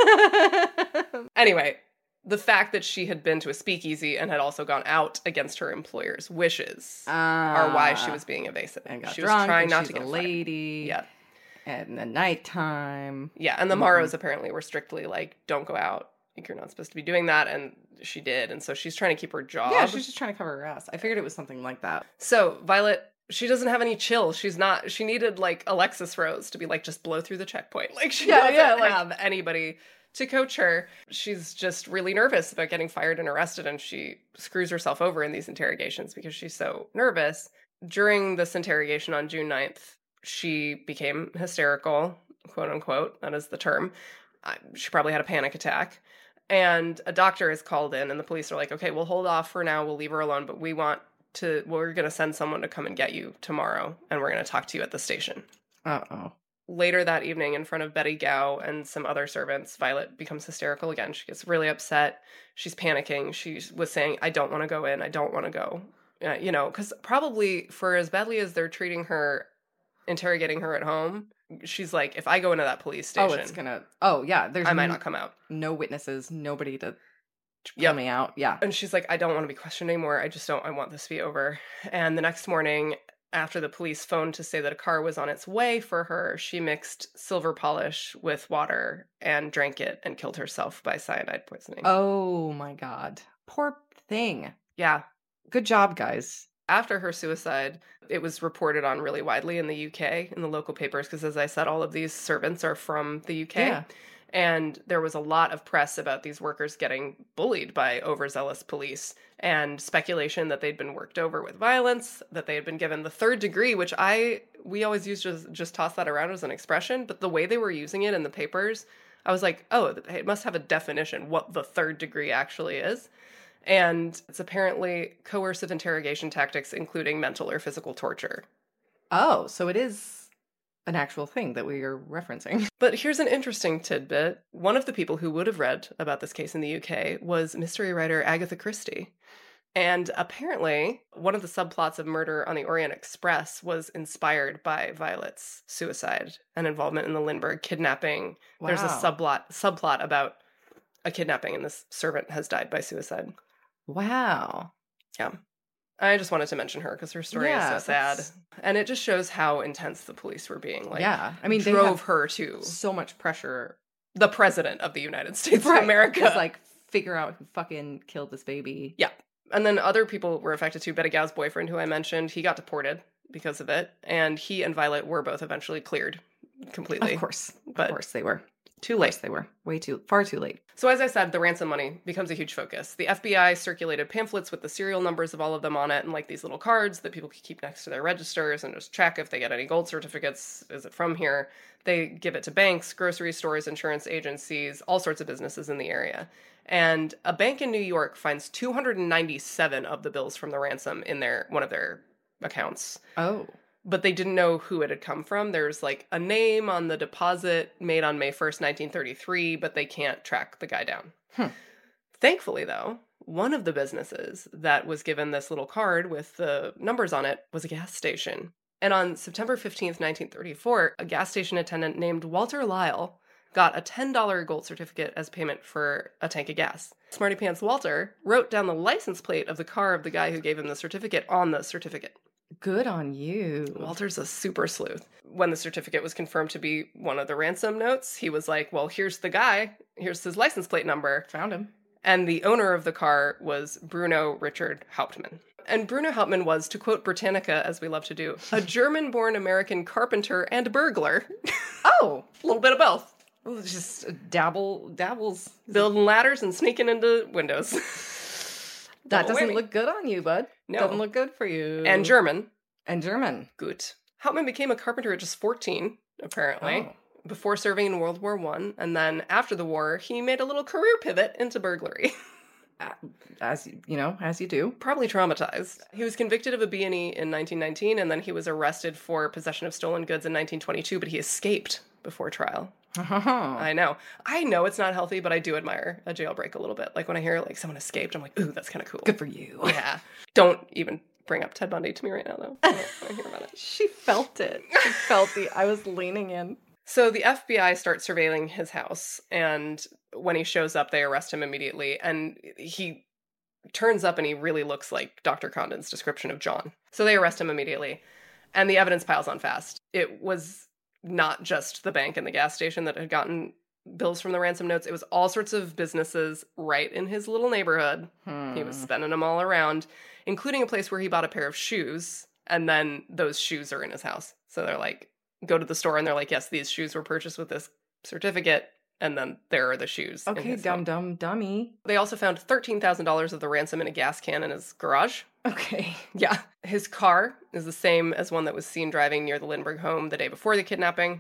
[SPEAKER 1] Anyway, the fact that she had been to a speakeasy and had also gone out against her employer's wishes are why she was being evasive.
[SPEAKER 2] and got
[SPEAKER 1] She was
[SPEAKER 2] drunk.
[SPEAKER 1] trying
[SPEAKER 2] and
[SPEAKER 1] not
[SPEAKER 2] she's
[SPEAKER 1] to get
[SPEAKER 2] a
[SPEAKER 1] fired.
[SPEAKER 2] lady.
[SPEAKER 1] Yeah.
[SPEAKER 2] And the nighttime.
[SPEAKER 1] Yeah, and the
[SPEAKER 2] Mhm.
[SPEAKER 1] Morrows apparently were strictly like, don't go out. Like, you're not supposed to be doing that, and she did, and so she's trying to keep her job.
[SPEAKER 2] Yeah, she's just trying to cover her ass. I figured it was something like that.
[SPEAKER 1] So, Violet, she doesn't have any chill. She's not, she needed, like, Alexis Rose to be like, just blow through the checkpoint. Like, she
[SPEAKER 2] Yeah,
[SPEAKER 1] doesn't
[SPEAKER 2] yeah, like-
[SPEAKER 1] have anybody to coach her. She's just really nervous about getting fired and arrested, and she screws herself over in these interrogations because she's so nervous. During this interrogation on June ninth, she became hysterical, quote unquote, that is the term. I, she probably had a panic attack. And a doctor is called in, and the police are like, okay, we'll hold off for now. We'll leave her alone, but we want to, we're going to send someone to come and get you tomorrow, and we're going to talk to you at the station.
[SPEAKER 2] Uh-oh.
[SPEAKER 1] Later that evening, in front of Betty Gao and some other servants, Violet becomes hysterical again. She gets really upset. She's panicking. She was saying, I don't want to go in. I don't want to go. Uh, you know, because probably for as badly as they're treating her, interrogating her at home, she's like, if I go into that police station,
[SPEAKER 2] Oh, it's gonna... Oh, yeah. There's
[SPEAKER 1] I might
[SPEAKER 2] n-
[SPEAKER 1] not come out.
[SPEAKER 2] no witnesses, nobody to pull
[SPEAKER 1] Yep.
[SPEAKER 2] me out. Yeah.
[SPEAKER 1] And she's like, I don't want to be questioned anymore. I just don't, I want this to be over. And the next morning, after the police phoned to say that a car was on its way for her, she mixed silver polish with water and drank it and killed herself by cyanide poisoning.
[SPEAKER 2] Oh, my God. Poor thing.
[SPEAKER 1] Yeah.
[SPEAKER 2] Good job, guys.
[SPEAKER 1] After her suicide, it was reported on really widely in the U K, in the local papers, because as I said, all of these servants are from the U K.
[SPEAKER 2] Yeah.
[SPEAKER 1] And there was a lot of press about these workers getting bullied by overzealous police and speculation that they'd been worked over with violence, that they had been given the third degree, which I, we always used to just toss that around as an expression, but the way they were using it in the papers, I was like, oh, it must have a definition what the third degree actually is. And it's apparently coercive interrogation tactics, including mental or physical torture.
[SPEAKER 2] Oh, so it is an actual thing that we are referencing.
[SPEAKER 1] But here's an interesting tidbit. One of the people who would have read about this case in the U K was mystery writer Agatha Christie. And apparently, one of the subplots of Murder on the Orient Express was inspired by Violet's suicide and involvement in the Lindbergh kidnapping.
[SPEAKER 2] Wow.
[SPEAKER 1] There's a subplot subplot about a kidnapping, and this servant has died by suicide.
[SPEAKER 2] Wow.
[SPEAKER 1] Yeah. I just wanted to mention her because her story
[SPEAKER 2] Yeah,
[SPEAKER 1] is so sad.
[SPEAKER 2] that's-
[SPEAKER 1] And it just shows how intense the police were being. Like,
[SPEAKER 2] Yeah. I mean, they
[SPEAKER 1] drove
[SPEAKER 2] have
[SPEAKER 1] her to
[SPEAKER 2] so much pressure.
[SPEAKER 1] the president of the United States
[SPEAKER 2] Right,
[SPEAKER 1] of America.
[SPEAKER 2] Just like figure out who fucking killed this baby.
[SPEAKER 1] Yeah. And then other people were affected too. Betty Gao's boyfriend, who I mentioned, he got deported because of it. And he and Violet were both eventually cleared completely.
[SPEAKER 2] Of course.
[SPEAKER 1] But
[SPEAKER 2] of course they were.
[SPEAKER 1] too
[SPEAKER 2] Of
[SPEAKER 1] late.
[SPEAKER 2] course they were. Way too, far too late.
[SPEAKER 1] So as I said, the ransom money becomes a huge focus. The F B I circulated pamphlets with the serial numbers of all of them on it and like these little cards that people could keep next to their registers and just check if they get any gold certificates. Is it from here? They give it to banks, grocery stores, insurance agencies, all sorts of businesses in the area. And a bank in New York finds two hundred ninety-seven of the bills from the ransom in their one of their accounts.
[SPEAKER 2] Oh.
[SPEAKER 1] But they didn't know who it had come from. There's like a name on the deposit made on May first, nineteen thirty-three, but they can't track the guy down.
[SPEAKER 2] Hmm.
[SPEAKER 1] Thankfully, though, one of the businesses that was given this little card with the numbers on it was a gas station. And on September fifteenth, nineteen thirty-four, a gas station attendant named Walter Lyle got a ten dollars gold certificate as payment for a tank of gas. Smarty Pants Walter wrote down the license plate of the car of the guy who gave him the certificate on the certificate.
[SPEAKER 2] Good on you.
[SPEAKER 1] Walter's a super sleuth. When the certificate was confirmed to be one of the ransom notes, he was like, well, here's the guy. Here's his license plate number.
[SPEAKER 2] Found him.
[SPEAKER 1] And the owner of the car was Bruno Richard Hauptmann. And Bruno Hauptmann was, to quote Britannica, as we love to do, a German-born American carpenter and burglar.
[SPEAKER 2] Oh!
[SPEAKER 1] A little bit of both.
[SPEAKER 2] Well, just dabble, dabbles.
[SPEAKER 1] Building ladders and sneaking into windows.
[SPEAKER 2] That
[SPEAKER 1] Double
[SPEAKER 2] doesn't
[SPEAKER 1] whammy.
[SPEAKER 2] look good on you, bud.
[SPEAKER 1] No.
[SPEAKER 2] Doesn't look good for you.
[SPEAKER 1] And German.
[SPEAKER 2] And German.
[SPEAKER 1] Gut. Hauptmann became a carpenter at just fourteen, apparently,
[SPEAKER 2] Oh.
[SPEAKER 1] before serving in World War One. And then after the war, he made a little career pivot into burglary.
[SPEAKER 2] As you, you know, as you do.
[SPEAKER 1] Probably traumatized. He was convicted of a B and E in nineteen nineteen, and then he was arrested for possession of stolen goods in nineteen twenty-two, but he escaped before trial. I know. I know it's not healthy, but I do admire a jailbreak a little bit. Like when I hear like someone escaped, I'm like, ooh, that's kind of cool.
[SPEAKER 2] Good for you.
[SPEAKER 1] Yeah. Don't even bring up Ted Bundy to me right now, though. I don't want to hear about it.
[SPEAKER 2] She felt it. She felt the, I was leaning in.
[SPEAKER 1] So the F B I starts surveilling his house, and when he shows up, they arrest him immediately, and he turns up and he really looks like Doctor Condon's description of John. So they arrest him immediately, and the evidence piles on fast. It was not just the bank and the gas station that had gotten bills from the ransom notes. It was all sorts of businesses right in his little neighborhood.
[SPEAKER 2] Hmm.
[SPEAKER 1] He was spending them all around, including a place where he bought a pair of shoes, and then those shoes are in his house. So they're like, go to the store, and they're like, yes, these shoes were purchased with this certificate, and then there are the shoes. in
[SPEAKER 2] Okay,
[SPEAKER 1] his
[SPEAKER 2] dumb,
[SPEAKER 1] home.
[SPEAKER 2] dumb, dummy.
[SPEAKER 1] They also found thirteen thousand dollars of the ransom in a gas can in his garage.
[SPEAKER 2] Okay.
[SPEAKER 1] Yeah. His car is the same as one that was seen driving near the Lindbergh home the day before the kidnapping.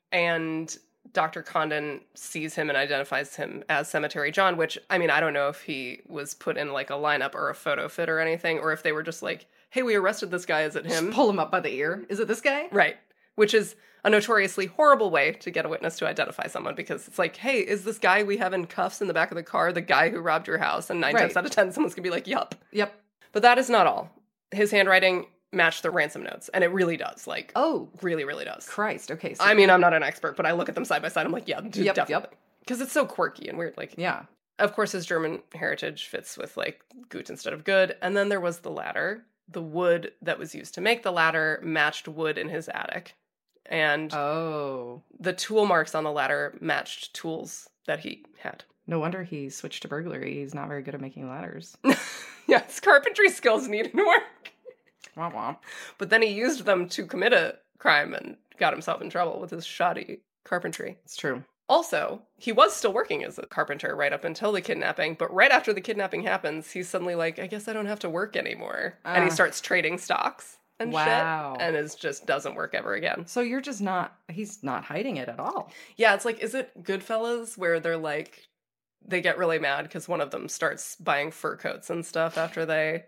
[SPEAKER 1] And Doctor Condon sees him and identifies him as Cemetery John, which, I mean, I don't know if he was put in like a lineup or a photo fit or anything, or if they were just like, hey, we arrested this guy, is it him?
[SPEAKER 2] Just pull him up by the ear. Is it this guy?
[SPEAKER 1] Right. Which is a notoriously horrible way to get a witness to identify someone, because it's like, hey, is this guy we have in cuffs in the back of the car the guy who robbed your house? And nine
[SPEAKER 2] Right.
[SPEAKER 1] times out of ten, someone's gonna be like, yup.
[SPEAKER 2] Yep.
[SPEAKER 1] But that is not all. His handwriting matched the ransom notes, and it really does. Like,
[SPEAKER 2] Oh,
[SPEAKER 1] really, really does.
[SPEAKER 2] Christ. Okay. So
[SPEAKER 1] I mean, I'm not an expert, but I look at them side by side. I'm like, yeah, dude,
[SPEAKER 2] Yep,
[SPEAKER 1] definitely. Because it's so quirky and weird. Like,
[SPEAKER 2] yeah.
[SPEAKER 1] of course, his German heritage fits with like gut instead of good. And then there was the ladder. The wood that was used to make the ladder matched wood in his attic. And
[SPEAKER 2] Oh.
[SPEAKER 1] the tool marks on the ladder matched tools that he had.
[SPEAKER 2] No wonder he switched to burglary. He's not very good at making ladders.
[SPEAKER 1] Yeah, his carpentry skills needed work.
[SPEAKER 2] Womp womp.
[SPEAKER 1] But then he used them to commit a crime and got himself in trouble with his shoddy carpentry.
[SPEAKER 2] It's true.
[SPEAKER 1] Also, he was still working as a carpenter right up until the kidnapping, but right after the kidnapping happens, he's suddenly like, I guess I don't have to work anymore. Uh, and he starts trading stocks and
[SPEAKER 2] wow.
[SPEAKER 1] shit, and it just doesn't work ever again.
[SPEAKER 2] So you're just not, he's not hiding it at all.
[SPEAKER 1] Yeah, it's like, is it Goodfellas where they're like, they get really mad because one of them starts buying fur coats and stuff after they...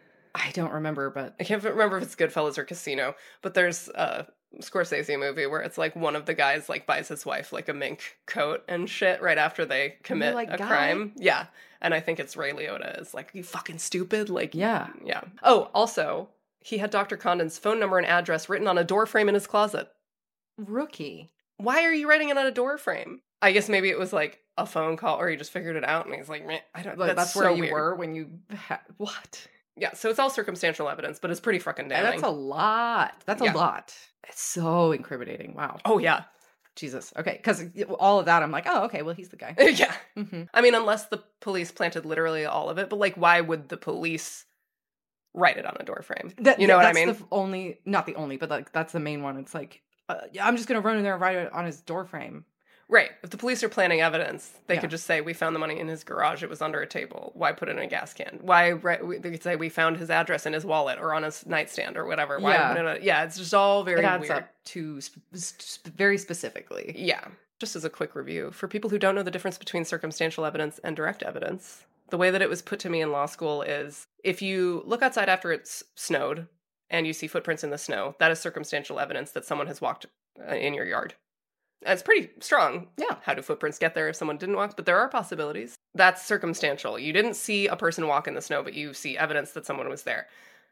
[SPEAKER 2] I don't remember, but...
[SPEAKER 1] I can't remember if it's Goodfellas or Casino, but there's a Scorsese movie where it's like one of the guys like buys his wife like a mink coat and shit right after they commit
[SPEAKER 2] like,
[SPEAKER 1] a
[SPEAKER 2] "Guy?"
[SPEAKER 1] crime. Yeah. And I think it's Ray Liotta is like, you fucking stupid. Like,
[SPEAKER 2] Yeah.
[SPEAKER 1] yeah. Oh, also, he had Doctor Condon's phone number and address written on a door frame in his closet.
[SPEAKER 2] Rookie.
[SPEAKER 1] Why are you writing it on a door frame? I guess maybe it was like a phone call or he just figured it out and he's like, man, I don't
[SPEAKER 2] Like,
[SPEAKER 1] that's,
[SPEAKER 2] that's where
[SPEAKER 1] so
[SPEAKER 2] you
[SPEAKER 1] weird.
[SPEAKER 2] were when you... Ha- what?
[SPEAKER 1] Yeah, so it's all circumstantial evidence, but it's pretty fucking damning.
[SPEAKER 2] That's a lot. That's
[SPEAKER 1] Yeah.
[SPEAKER 2] a lot. It's so incriminating. Wow.
[SPEAKER 1] Oh, yeah.
[SPEAKER 2] Jesus. Okay. Because all of that, I'm like, oh, okay, well, he's the guy.
[SPEAKER 1] Yeah.
[SPEAKER 2] Mm-hmm.
[SPEAKER 1] I mean, unless the police planted literally all of it, but like, why would the police write it on a door frame?
[SPEAKER 2] That,
[SPEAKER 1] you know what I
[SPEAKER 2] that's
[SPEAKER 1] mean?
[SPEAKER 2] The only, not the only, but like that's the main one. It's like, uh, yeah, I'm just going to run in there and write it on his door frame.
[SPEAKER 1] Right. If the police are planning evidence, they
[SPEAKER 2] Yeah.
[SPEAKER 1] could just say, we found the money in his garage. It was under a table. Why put it in a gas can? Why, right, they could say, we found his address in his wallet or on his nightstand or whatever. Why
[SPEAKER 2] Yeah.
[SPEAKER 1] put it in a, yeah, it's just all very
[SPEAKER 2] It adds
[SPEAKER 1] weird.
[SPEAKER 2] up to sp- sp- very specifically.
[SPEAKER 1] Yeah. Just as a quick review, for people who don't know the difference between circumstantial evidence and direct evidence, the way that it was put to me in law school is if you look outside after it's snowed and you see footprints in the snow, that is circumstantial evidence that someone has walked uh, in your yard. It's pretty strong.
[SPEAKER 2] Yeah.
[SPEAKER 1] How do footprints get there if someone didn't walk? But there are possibilities. That's circumstantial. You didn't see a person walk in the snow, but you see evidence that someone was there.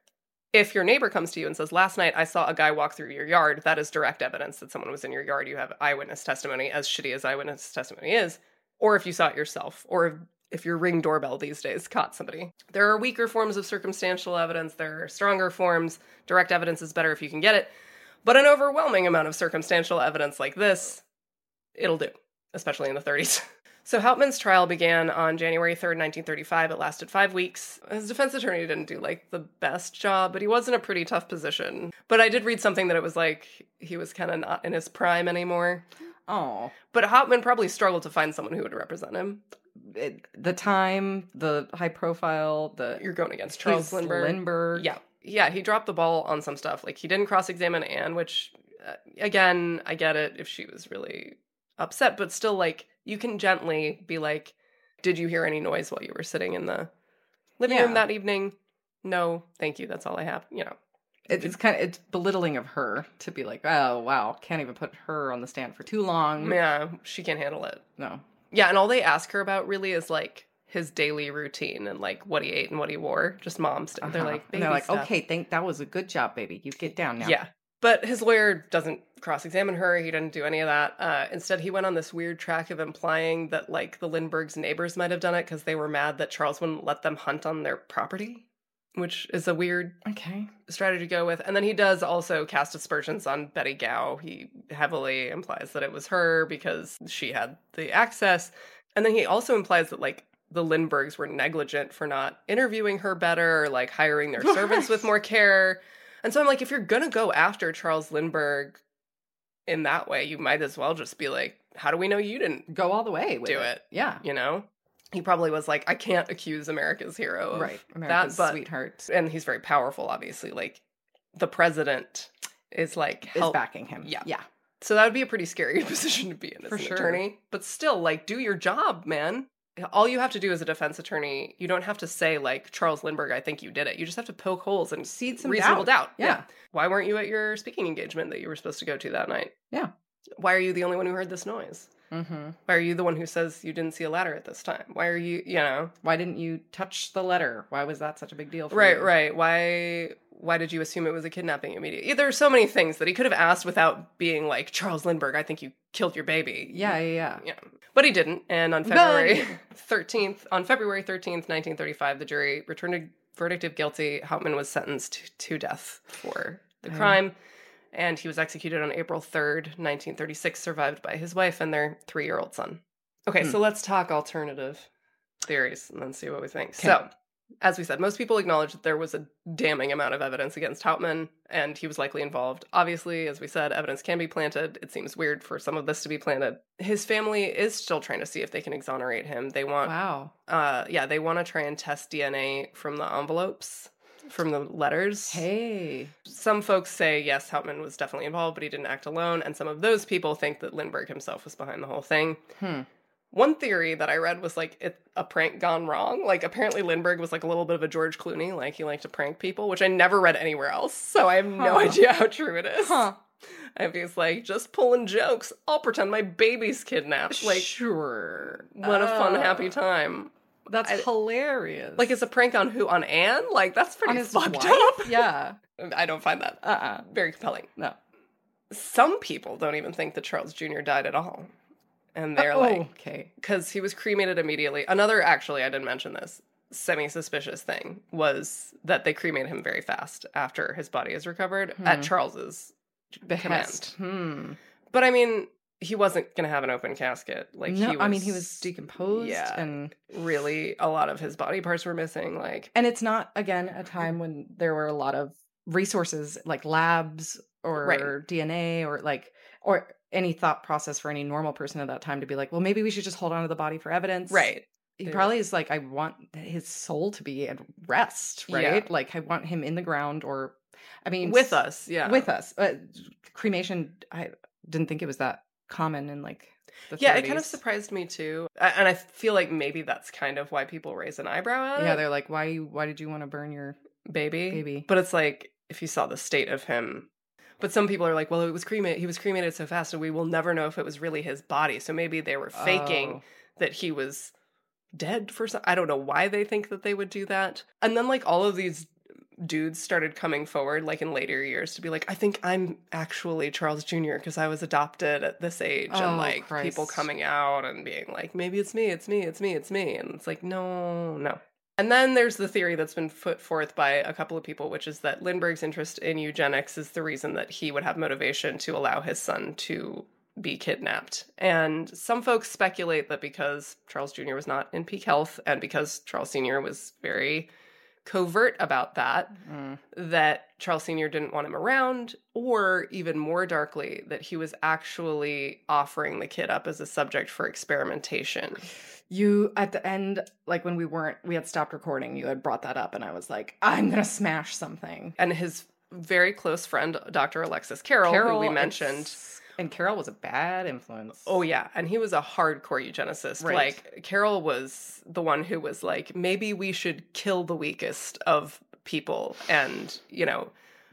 [SPEAKER 1] If your neighbor comes to you and says, last night I saw a guy walk through your yard, that is direct evidence that someone was in your yard. You have eyewitness testimony, as shitty as eyewitness testimony is. Or if you saw it yourself, or if your Ring doorbell these days caught somebody. There are weaker forms of circumstantial evidence. There are stronger forms. Direct evidence is better if you can get it. But an overwhelming amount of circumstantial evidence like this, it'll do, especially in the thirties. So Hauptmann's trial began on January third, nineteen thirty-five. It lasted five weeks. His defense attorney didn't do, like, the best job, but he was in a pretty tough position. But I did read something that it was like he was kind of not in his prime anymore.
[SPEAKER 2] Oh.
[SPEAKER 1] But Hauptmann probably struggled to find someone who would represent him.
[SPEAKER 2] It, the time, the high profile, the...
[SPEAKER 1] You're going against Charles Lindbergh.
[SPEAKER 2] Lindbergh.
[SPEAKER 1] Yeah. Yeah, he dropped the ball on some stuff. Like, he didn't cross-examine Anne, which, uh, again, I get it if she was really upset, but still, like, you can gently be like, did you hear any noise while you were sitting in the living
[SPEAKER 2] Yeah.
[SPEAKER 1] room that evening? No, thank you. That's all I have. You know.
[SPEAKER 2] It, it's kind of, it's belittling of her to be like, oh, wow, can't even put her on the stand for too long.
[SPEAKER 1] Yeah, she can't handle it.
[SPEAKER 2] No.
[SPEAKER 1] Yeah, and all they ask her about really is, like, his daily routine and, like, what he ate and what he wore. Just mom stuff.
[SPEAKER 2] Uh-huh.
[SPEAKER 1] They're like, baby
[SPEAKER 2] and they're like,
[SPEAKER 1] stuff.
[SPEAKER 2] okay, think that was a good job, baby. You get down now.
[SPEAKER 1] Yeah. But his lawyer doesn't cross-examine her. He didn't do any of that. Uh, instead, he went on this weird track of implying that, like, the Lindberghs' neighbors might have done it because they were mad that Charles wouldn't let them hunt on their property, which is a weird
[SPEAKER 2] Okay.
[SPEAKER 1] strategy to go with. And then he does also cast aspersions on Betty Gow. He heavily implies that it was her because she had the access. And then he also implies that, like, the Lindberghs were negligent for not interviewing her better or, like, hiring their servants with more care. And so I'm like, if you're going to go after Charles Lindbergh in that way, you might as well just be like, how do we know you didn't
[SPEAKER 2] Go all the way with
[SPEAKER 1] do
[SPEAKER 2] it.
[SPEAKER 1] it?
[SPEAKER 2] Yeah.
[SPEAKER 1] You know? He probably was like, I can't accuse America's hero of
[SPEAKER 2] Right. America's
[SPEAKER 1] that, but,
[SPEAKER 2] sweetheart
[SPEAKER 1] and he's very powerful, obviously. Like, the president is like,
[SPEAKER 2] is
[SPEAKER 1] help.
[SPEAKER 2] backing him.
[SPEAKER 1] Yeah.
[SPEAKER 2] Yeah.
[SPEAKER 1] So that would be a pretty scary position to be in as
[SPEAKER 2] For
[SPEAKER 1] an
[SPEAKER 2] sure.
[SPEAKER 1] attorney. But still, like, do your job, man. All you have to do as a defense attorney, you don't have to say, like, Charles Lindbergh, I think you did it. You just have to poke holes and
[SPEAKER 2] Seed some
[SPEAKER 1] reasonable doubt.
[SPEAKER 2] doubt. Yeah.
[SPEAKER 1] Why weren't you at your speaking engagement that you were supposed to go to that night?
[SPEAKER 2] Yeah.
[SPEAKER 1] Why are you the only one who heard this noise?
[SPEAKER 2] Mm-hmm.
[SPEAKER 1] Why are you the one who says you didn't see a ladder at this time? Why are you, you know?
[SPEAKER 2] Why didn't you touch the letter? Why was that such a big deal for
[SPEAKER 1] Right,
[SPEAKER 2] you?
[SPEAKER 1] right. Why why did you assume it was a kidnapping immediately? There are so many things that he could have asked without being like, Charles Lindbergh, I think you killed your baby.
[SPEAKER 2] Yeah, yeah, yeah.
[SPEAKER 1] Yeah. But he didn't. And on
[SPEAKER 2] But-
[SPEAKER 1] February thirteenth, on February thirteenth, nineteen thirty-five, the jury returned a verdict of guilty. Hauptmann was sentenced to, to death for the
[SPEAKER 2] Okay.
[SPEAKER 1] crime. And he was executed on April third, nineteen thirty-six, survived by his wife and their three-year-old son. Okay,
[SPEAKER 2] Hmm.
[SPEAKER 1] so let's talk alternative theories and then see what we think.
[SPEAKER 2] Okay.
[SPEAKER 1] So, as we said, most people acknowledge that there was a damning amount of evidence against Hauptmann, and he was likely involved. Obviously, as we said, evidence can be planted. It seems weird for some of this to be planted. His family is still trying to see if they can exonerate him. They want,
[SPEAKER 2] Wow.
[SPEAKER 1] uh, yeah, they want to try and test D N A from the envelopes, from the letters.
[SPEAKER 2] Hey.
[SPEAKER 1] Some folks say, yes, Hauptmann was definitely involved, but he didn't act alone, and some of those people think that Lindbergh himself was behind the whole thing.
[SPEAKER 2] Hmm.
[SPEAKER 1] One theory that I read was like it, a prank gone wrong. Like apparently Lindbergh was like a little bit of a George Clooney, like he liked to prank people, which I never read anywhere else. So I have no
[SPEAKER 2] Huh.
[SPEAKER 1] idea how true it is.
[SPEAKER 2] Huh.
[SPEAKER 1] I was like, just pulling jokes. I'll pretend my baby's kidnapped. Like,
[SPEAKER 2] sure.
[SPEAKER 1] what a fun,
[SPEAKER 2] Uh,
[SPEAKER 1] happy time.
[SPEAKER 2] That's
[SPEAKER 1] I-
[SPEAKER 2] hilarious.
[SPEAKER 1] Like, it's a prank on who? On Anne? Like, that's pretty
[SPEAKER 2] on his
[SPEAKER 1] fucked
[SPEAKER 2] wife?
[SPEAKER 1] up.
[SPEAKER 2] Yeah.
[SPEAKER 1] I don't find that
[SPEAKER 2] Uh-uh.
[SPEAKER 1] very compelling.
[SPEAKER 2] No.
[SPEAKER 1] Some people don't even think that Charles Junior died at all. And they're
[SPEAKER 2] oh,
[SPEAKER 1] like,
[SPEAKER 2] okay.
[SPEAKER 1] because he was cremated immediately. Another, actually, I didn't mention this, semi-suspicious thing was that they cremated him very fast after his body is recovered
[SPEAKER 2] Hmm.
[SPEAKER 1] at Charles's
[SPEAKER 2] Behest.
[SPEAKER 1] command.
[SPEAKER 2] Hmm.
[SPEAKER 1] But I mean, he wasn't going to have an open casket. Like,
[SPEAKER 2] no,
[SPEAKER 1] he was,
[SPEAKER 2] I mean, he was decomposed
[SPEAKER 1] yeah.
[SPEAKER 2] and
[SPEAKER 1] really, a lot of his body parts were missing. Like,
[SPEAKER 2] and it's not again a time when there were a lot of resources like labs or
[SPEAKER 1] Right.
[SPEAKER 2] D N A or like or any thought process for any normal person at that time to be like, well, maybe we should just hold on to the body for evidence.
[SPEAKER 1] Right.
[SPEAKER 2] He
[SPEAKER 1] They-
[SPEAKER 2] probably is like, I want his soul to be at rest, right?
[SPEAKER 1] Yeah.
[SPEAKER 2] Like I want him in the ground or, I mean,
[SPEAKER 1] With
[SPEAKER 2] s-
[SPEAKER 1] us, yeah.
[SPEAKER 2] with us. Uh, cremation, I didn't think it was that common in like the
[SPEAKER 1] Yeah, it kind of
[SPEAKER 2] thirties.
[SPEAKER 1] surprised me too. A- And I feel like maybe that's kind of why people raise an eyebrow at
[SPEAKER 2] Yeah,
[SPEAKER 1] it.
[SPEAKER 2] they're like, why you? Why did you want to burn your
[SPEAKER 1] baby.
[SPEAKER 2] baby?
[SPEAKER 1] But it's like, if you saw the state of him. But some people are like, well, it was cremated. He was cremated so fast, and we will never know if it was really his body. So maybe they were faking
[SPEAKER 2] Oh.
[SPEAKER 1] that he was dead for some. I don't know why they think that they would do that. And then like all of these dudes started coming forward, like in later years, to be like, I think I'm actually Charles Junior because I was adopted at this age,
[SPEAKER 2] Oh,
[SPEAKER 1] and like
[SPEAKER 2] Christ.
[SPEAKER 1] people coming out and being like, maybe it's me, it's me, it's me, it's me, and it's like, no, no. And then there's the theory that's been put forth by a couple of people, which is that Lindbergh's interest in eugenics is the reason that he would have motivation to allow his son to be kidnapped. And some folks speculate that because Charles Junior was not in peak health and because Charles Senior was very covert about that,
[SPEAKER 2] Mm.
[SPEAKER 1] that Charles Senior didn't want him around, or even more darkly, that he was actually offering the kid up as a subject for experimentation.
[SPEAKER 2] You at the end, like when we weren't, we had stopped recording. You had brought that up, and I was like, I'm gonna smash something.
[SPEAKER 1] And his very close friend, Doctor Alexis Carroll, who we mentioned.
[SPEAKER 2] it's- and Carol was a bad influence.
[SPEAKER 1] Oh, yeah. And he was a hardcore eugenicist.
[SPEAKER 2] Right.
[SPEAKER 1] Like, Carroll was the one who was like, maybe we should kill the weakest of people and, you know,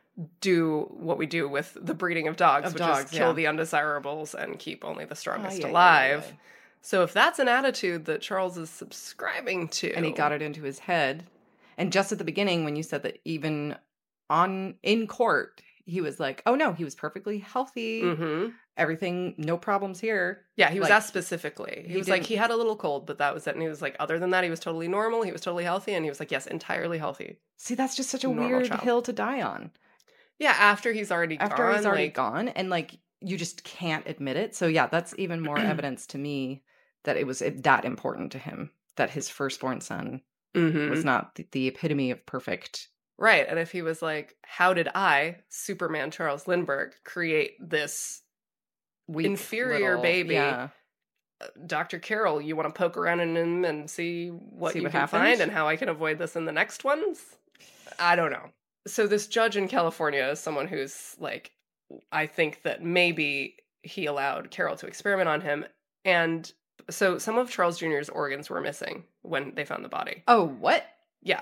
[SPEAKER 1] do what we do with the breeding of dogs,
[SPEAKER 2] Of
[SPEAKER 1] which
[SPEAKER 2] dogs,
[SPEAKER 1] is kill
[SPEAKER 2] yeah.
[SPEAKER 1] the undesirables and keep only the strongest
[SPEAKER 2] Oh, yeah, yeah,
[SPEAKER 1] alive.
[SPEAKER 2] yeah, yeah.
[SPEAKER 1] So if that's an attitude that Charles is subscribing to.
[SPEAKER 2] And he got it into his head. And just at the beginning, when you said that even on in court, he was like, oh no, he was perfectly healthy.
[SPEAKER 1] Mm-hmm.
[SPEAKER 2] Everything, no problems here.
[SPEAKER 1] Yeah, he was
[SPEAKER 2] Like,
[SPEAKER 1] asked specifically. He,
[SPEAKER 2] he
[SPEAKER 1] was like,
[SPEAKER 2] didn't-
[SPEAKER 1] he had a little cold, but that was it. And he was like, other than that, he was totally normal. He was totally healthy. And he was like, yes, entirely healthy.
[SPEAKER 2] See, that's just such a
[SPEAKER 1] Normal
[SPEAKER 2] weird
[SPEAKER 1] child.
[SPEAKER 2] hill to die on.
[SPEAKER 1] Yeah, after he's already
[SPEAKER 2] After
[SPEAKER 1] gone.
[SPEAKER 2] he's already
[SPEAKER 1] like,
[SPEAKER 2] gone, and like you just can't admit it. So yeah, that's even more evidence to me that it was that important to him that his firstborn son
[SPEAKER 1] Mhm.
[SPEAKER 2] was not the, the epitome of perfect.
[SPEAKER 1] Right. And if he was like, how did I, Superman Charles Lindbergh, create this
[SPEAKER 2] Weak
[SPEAKER 1] Inferior
[SPEAKER 2] little-
[SPEAKER 1] baby.
[SPEAKER 2] Yeah.
[SPEAKER 1] Doctor Carroll, you want to poke around in him and see what
[SPEAKER 2] See
[SPEAKER 1] you
[SPEAKER 2] what
[SPEAKER 1] can
[SPEAKER 2] happens?
[SPEAKER 1] find and how I can avoid this in the next ones? I don't know. So this judge in California is someone who's like, I think that maybe he allowed Carroll to experiment on him. And so some of Charles Junior's organs were missing when they found the body.
[SPEAKER 2] Oh, what?
[SPEAKER 1] Yeah.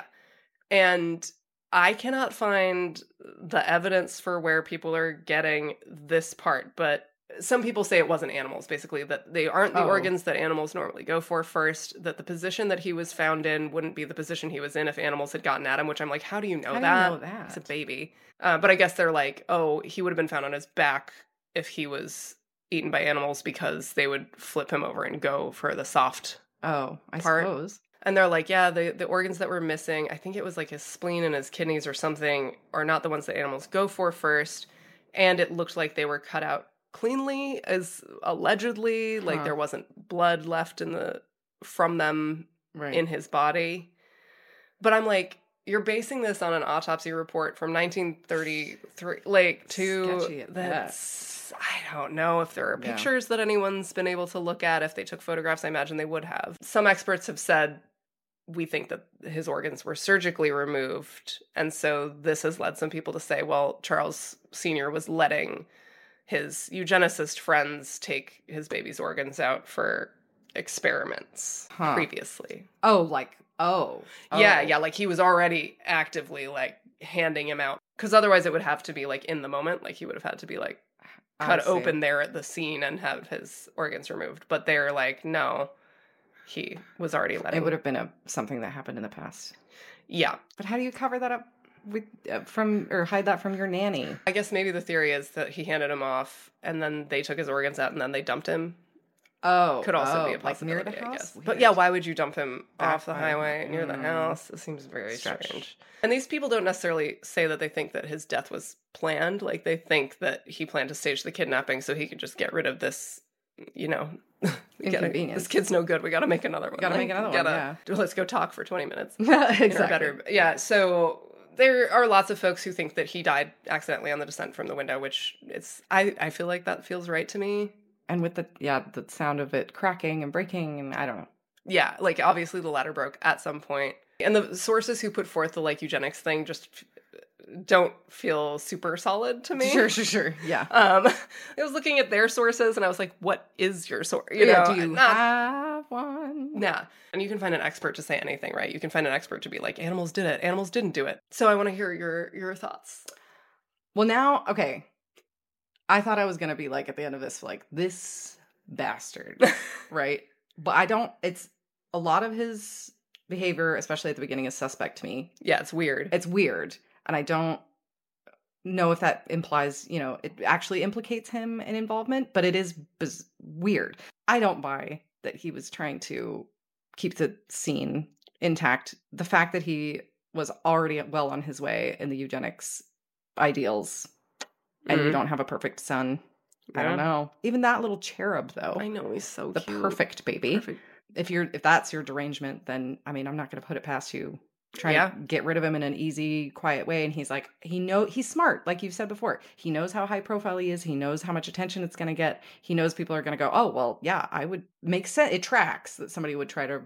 [SPEAKER 1] And I cannot find the evidence for where people are getting this part, but some people say it wasn't animals, basically, that they aren't the
[SPEAKER 2] Oh.
[SPEAKER 1] organs that animals normally go for first, that the position that he was found in wouldn't be the position he was in if animals had gotten at him, which I'm like, how do you know
[SPEAKER 2] How do you
[SPEAKER 1] that?
[SPEAKER 2] know that?
[SPEAKER 1] It's a baby. Uh, but I guess they're like, oh, he would have been found on his back if he was eaten by animals because they would flip him over and go for the soft.
[SPEAKER 2] Oh, I
[SPEAKER 1] Part.
[SPEAKER 2] suppose.
[SPEAKER 1] And they're like, yeah, the, the organs that were missing, I think it was like his spleen and his kidneys or something, are not the ones that animals go for first. And it looked like they were cut out cleanly, as allegedly, like
[SPEAKER 2] Huh.
[SPEAKER 1] there wasn't blood left in the from them
[SPEAKER 2] Right.
[SPEAKER 1] in his body. But I'm like, you're basing this on an autopsy report from nineteen thirty-three, like to
[SPEAKER 2] Sketchy at
[SPEAKER 1] that's I don't know if there are
[SPEAKER 2] Yeah.
[SPEAKER 1] pictures that anyone's been able to look at. If they took photographs, I imagine they would have. Some experts have said we think that his organs were surgically removed, and so this has led some people to say, well, Charles Senior was letting his eugenicist friends take his baby's organs out for experiments
[SPEAKER 2] Huh.
[SPEAKER 1] previously.
[SPEAKER 2] Oh, like oh.
[SPEAKER 1] Yeah,
[SPEAKER 2] Oh.
[SPEAKER 1] yeah, like he was already actively like handing him out, because otherwise it would have to be like in the moment, like he would have had to be like
[SPEAKER 2] I
[SPEAKER 1] cut
[SPEAKER 2] see.
[SPEAKER 1] open there at the scene and have his organs removed. But they're like, no, he was already letting.
[SPEAKER 2] It would have been a something that happened in the past.
[SPEAKER 1] Yeah,
[SPEAKER 2] But how do you cover that up with uh, from or hide that from your nanny?
[SPEAKER 1] I guess maybe the theory is that he handed him off, and then they took his organs out, and then they dumped him.
[SPEAKER 2] Oh,
[SPEAKER 1] Could also
[SPEAKER 2] oh,
[SPEAKER 1] be a
[SPEAKER 2] like
[SPEAKER 1] possibility,
[SPEAKER 2] near the
[SPEAKER 1] I
[SPEAKER 2] house.
[SPEAKER 1] guess. But
[SPEAKER 2] Weird.
[SPEAKER 1] yeah, why would you dump him
[SPEAKER 2] Back
[SPEAKER 1] off the
[SPEAKER 2] by-
[SPEAKER 1] highway near the
[SPEAKER 2] Mm.
[SPEAKER 1] house? It seems very
[SPEAKER 2] Stretch.
[SPEAKER 1] strange. And these people don't necessarily say that they think that his death was planned. Like, they think that he planned to stage the kidnapping so he could just get rid of this, you know, we gotta-
[SPEAKER 2] Inconvenience.
[SPEAKER 1] this kid's no good. We got to make another one.
[SPEAKER 2] Gotta
[SPEAKER 1] Like,
[SPEAKER 2] make another one,
[SPEAKER 1] gotta- Let's go talk for twenty minutes.
[SPEAKER 2] exactly.
[SPEAKER 1] Or better. Yeah, so there are lots of folks who think that he died accidentally on the descent from the window, which it's, I, I feel like that feels right to me.
[SPEAKER 2] And with the, yeah, the sound of it cracking and breaking, and I don't know.
[SPEAKER 1] Yeah, like, obviously the ladder broke at some point. And the sources who put forth the, like, eugenics thing just don't feel super solid to me.
[SPEAKER 2] Sure, sure, sure. Yeah.
[SPEAKER 1] Um, I was looking at their sources, and I was like, what is your source? You
[SPEAKER 2] yeah,
[SPEAKER 1] know,
[SPEAKER 2] do you
[SPEAKER 1] not,
[SPEAKER 2] have one?
[SPEAKER 1] Yeah. And you can find an expert to say anything, right? You can find an expert to be like, animals did it, animals didn't do it. So I want to hear your your thoughts.
[SPEAKER 2] Well, now, okay. I thought I was going to be like, at the end of this, like, this bastard, right? But I don't, it's, a lot of his behavior, especially at the beginning, is suspect to me.
[SPEAKER 1] Yeah, it's weird.
[SPEAKER 2] It's weird. And I don't know if that implies, you know, it actually implicates him in involvement, but it is biz- weird. I don't buy that he was trying to keep the scene intact. The fact that he was already well on his way in the eugenics ideals, and
[SPEAKER 1] Mm-hmm.
[SPEAKER 2] you don't have a perfect son.
[SPEAKER 1] Yeah.
[SPEAKER 2] I don't know. Even that little cherub, though.
[SPEAKER 1] I know, he's so
[SPEAKER 2] the
[SPEAKER 1] cute.
[SPEAKER 2] perfect baby.
[SPEAKER 1] Perfect.
[SPEAKER 2] If you're if that's your derangement, then I mean, I'm not going to put it past you. Try
[SPEAKER 1] Yeah.
[SPEAKER 2] to get rid of him in an easy, quiet way. And he's like, he know he's smart, like you've said before. He knows how high profile he is. He knows how much attention it's going to get. He knows people are going to go, oh, well, yeah, I would make sense. It tracks that somebody would try to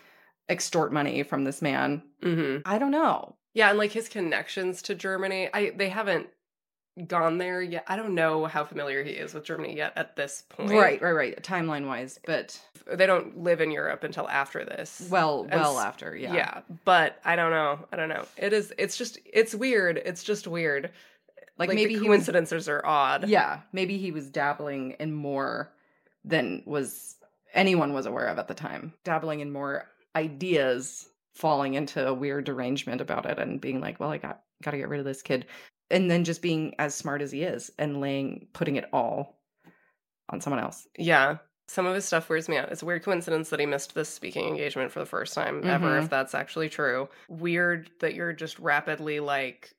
[SPEAKER 2] extort money from this man.
[SPEAKER 1] Mm-hmm.
[SPEAKER 2] I don't know.
[SPEAKER 1] Yeah, and like his connections to Germany, I they haven't gone there yet. I don't know how familiar he is with Germany yet at this point.
[SPEAKER 2] Right, right, right. Timeline wise, but
[SPEAKER 1] They don't live in Europe until after this.
[SPEAKER 2] well,
[SPEAKER 1] And
[SPEAKER 2] well
[SPEAKER 1] s-
[SPEAKER 2] after, yeah.
[SPEAKER 1] Yeah, but I don't know. I don't know. It is. It's just. It's weird. It's just weird.
[SPEAKER 2] Like,
[SPEAKER 1] Like,
[SPEAKER 2] maybe
[SPEAKER 1] the
[SPEAKER 2] he was,
[SPEAKER 1] coincidences are odd.
[SPEAKER 2] yeah, maybe he was dabbling in more than was anyone was aware of at the time. Dabbling in more ideas, falling into a weird derangement about it, and being like, well, I got got to get rid of this kid, and then just being as smart as he is and laying putting it all on someone else.
[SPEAKER 1] Yeah. Some of his stuff weirds me out. It's a weird coincidence that he missed this speaking engagement for the first time ever,
[SPEAKER 2] Mhm.
[SPEAKER 1] if that's actually true. Weird that you're just rapidly like,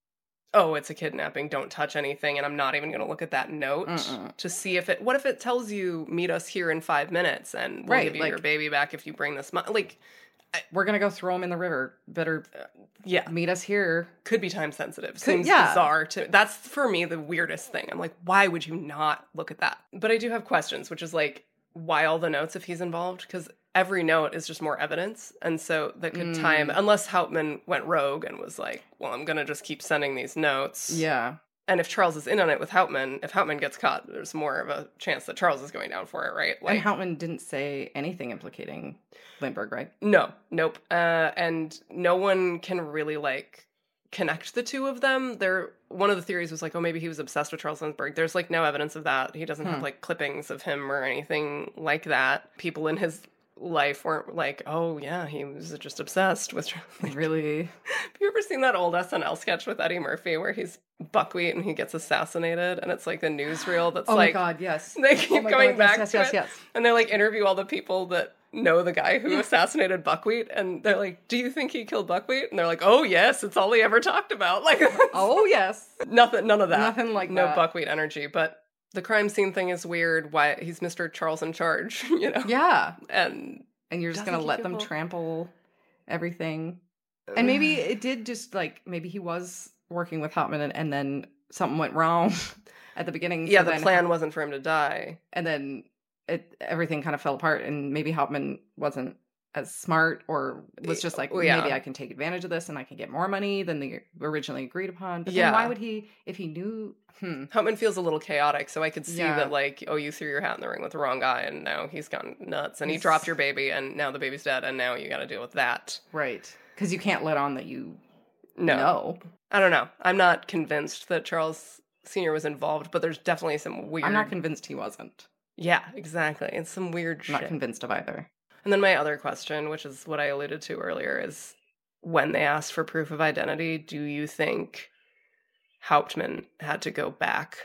[SPEAKER 1] oh, it's a kidnapping, don't touch anything, and I'm not even going to look at that note
[SPEAKER 2] Mm-mm.
[SPEAKER 1] to see if it, what if it tells you, meet us here in five minutes, and we'll
[SPEAKER 2] Right,
[SPEAKER 1] give you
[SPEAKER 2] like-
[SPEAKER 1] your baby back if you bring this money. Like,
[SPEAKER 2] We're gonna go throw him in the river. Better
[SPEAKER 1] yeah,
[SPEAKER 2] meet us here.
[SPEAKER 1] could be time sensitive. Seems
[SPEAKER 2] yeah.
[SPEAKER 1] bizarre to, that's for me the weirdest thing. I'm like, why would you not look at that? But I do have questions, which is like, why all the notes if he's involved? Because every note is just more evidence. And so that could
[SPEAKER 2] Mm.
[SPEAKER 1] time, unless Hauptmann went rogue and was like, well, I'm going to just keep sending these notes.
[SPEAKER 2] Yeah.
[SPEAKER 1] And if Charles is in on it with Hauptmann, if Hauptmann gets caught, there's more of a chance that Charles is going down for it, right?
[SPEAKER 2] And Hauptmann didn't say anything implicating Lindbergh, right?
[SPEAKER 1] No, nope. Uh, and no one can really like connect the two of them. There, one of the theories was like, oh, maybe he was obsessed with Charles Lindbergh. There's like no evidence of that. He doesn't
[SPEAKER 2] Hmm.
[SPEAKER 1] have like clippings of him or anything like that. People in his life weren't like, oh yeah, he was just obsessed with. Like,
[SPEAKER 2] Really?
[SPEAKER 1] have you ever seen that old S N L sketch with Eddie Murphy where he's buckwheat and he gets assassinated, and it's like the newsreel that's
[SPEAKER 2] Oh
[SPEAKER 1] like,
[SPEAKER 2] my god, yes.
[SPEAKER 1] they keep
[SPEAKER 2] Oh my
[SPEAKER 1] going
[SPEAKER 2] God,
[SPEAKER 1] back
[SPEAKER 2] yes,
[SPEAKER 1] to
[SPEAKER 2] yes,
[SPEAKER 1] it,
[SPEAKER 2] yes, yes.
[SPEAKER 1] and they like interview all the people that know the guy who assassinated Buckwheat, and they're like, do you think he killed Buckwheat? And they're like, oh yes, it's all he ever talked about. Like,
[SPEAKER 2] Oh yes.
[SPEAKER 1] nothing, none of that.
[SPEAKER 2] Nothing like
[SPEAKER 1] no
[SPEAKER 2] that.
[SPEAKER 1] Buckwheat energy. But the crime scene thing is weird. Why he's Mister Charles in charge, you know?
[SPEAKER 2] Yeah.
[SPEAKER 1] And
[SPEAKER 2] And you're just
[SPEAKER 1] Doesn't
[SPEAKER 2] gonna
[SPEAKER 1] keep
[SPEAKER 2] let them
[SPEAKER 1] people-
[SPEAKER 2] trample everything. And maybe it did just like maybe he was working with Hauptmann and, and then something went wrong at the beginning.
[SPEAKER 1] yeah,
[SPEAKER 2] so
[SPEAKER 1] the
[SPEAKER 2] then-
[SPEAKER 1] plan wasn't for him to die.
[SPEAKER 2] and then it everything kind of fell apart, and maybe Hauptmann wasn't as smart, or was just like,
[SPEAKER 1] Well, yeah.
[SPEAKER 2] maybe I can take advantage of this and I can get more money than they originally agreed upon. But
[SPEAKER 1] Yeah.
[SPEAKER 2] then why would he, if he knew? Hmm.
[SPEAKER 1] Hauptmann feels a little chaotic, so I could see
[SPEAKER 2] Yeah.
[SPEAKER 1] that, like, oh, you threw your hat in the ring with the wrong guy, and now he's gone nuts, and he
[SPEAKER 2] He's-
[SPEAKER 1] dropped your baby, and now the baby's dead, and now you got to deal with that.
[SPEAKER 2] Right. Because you can't let on that you
[SPEAKER 1] No.
[SPEAKER 2] know.
[SPEAKER 1] I don't know. I'm not convinced that Charles Senior was involved, but there's definitely some weird...
[SPEAKER 2] I'm not convinced he wasn't.
[SPEAKER 1] Yeah, exactly. It's some weird
[SPEAKER 2] I'm
[SPEAKER 1] shit.
[SPEAKER 2] not convinced of either.
[SPEAKER 1] And then my other question, which is what I alluded to earlier, is when they asked for proof of identity, do you think Hauptmann had to go back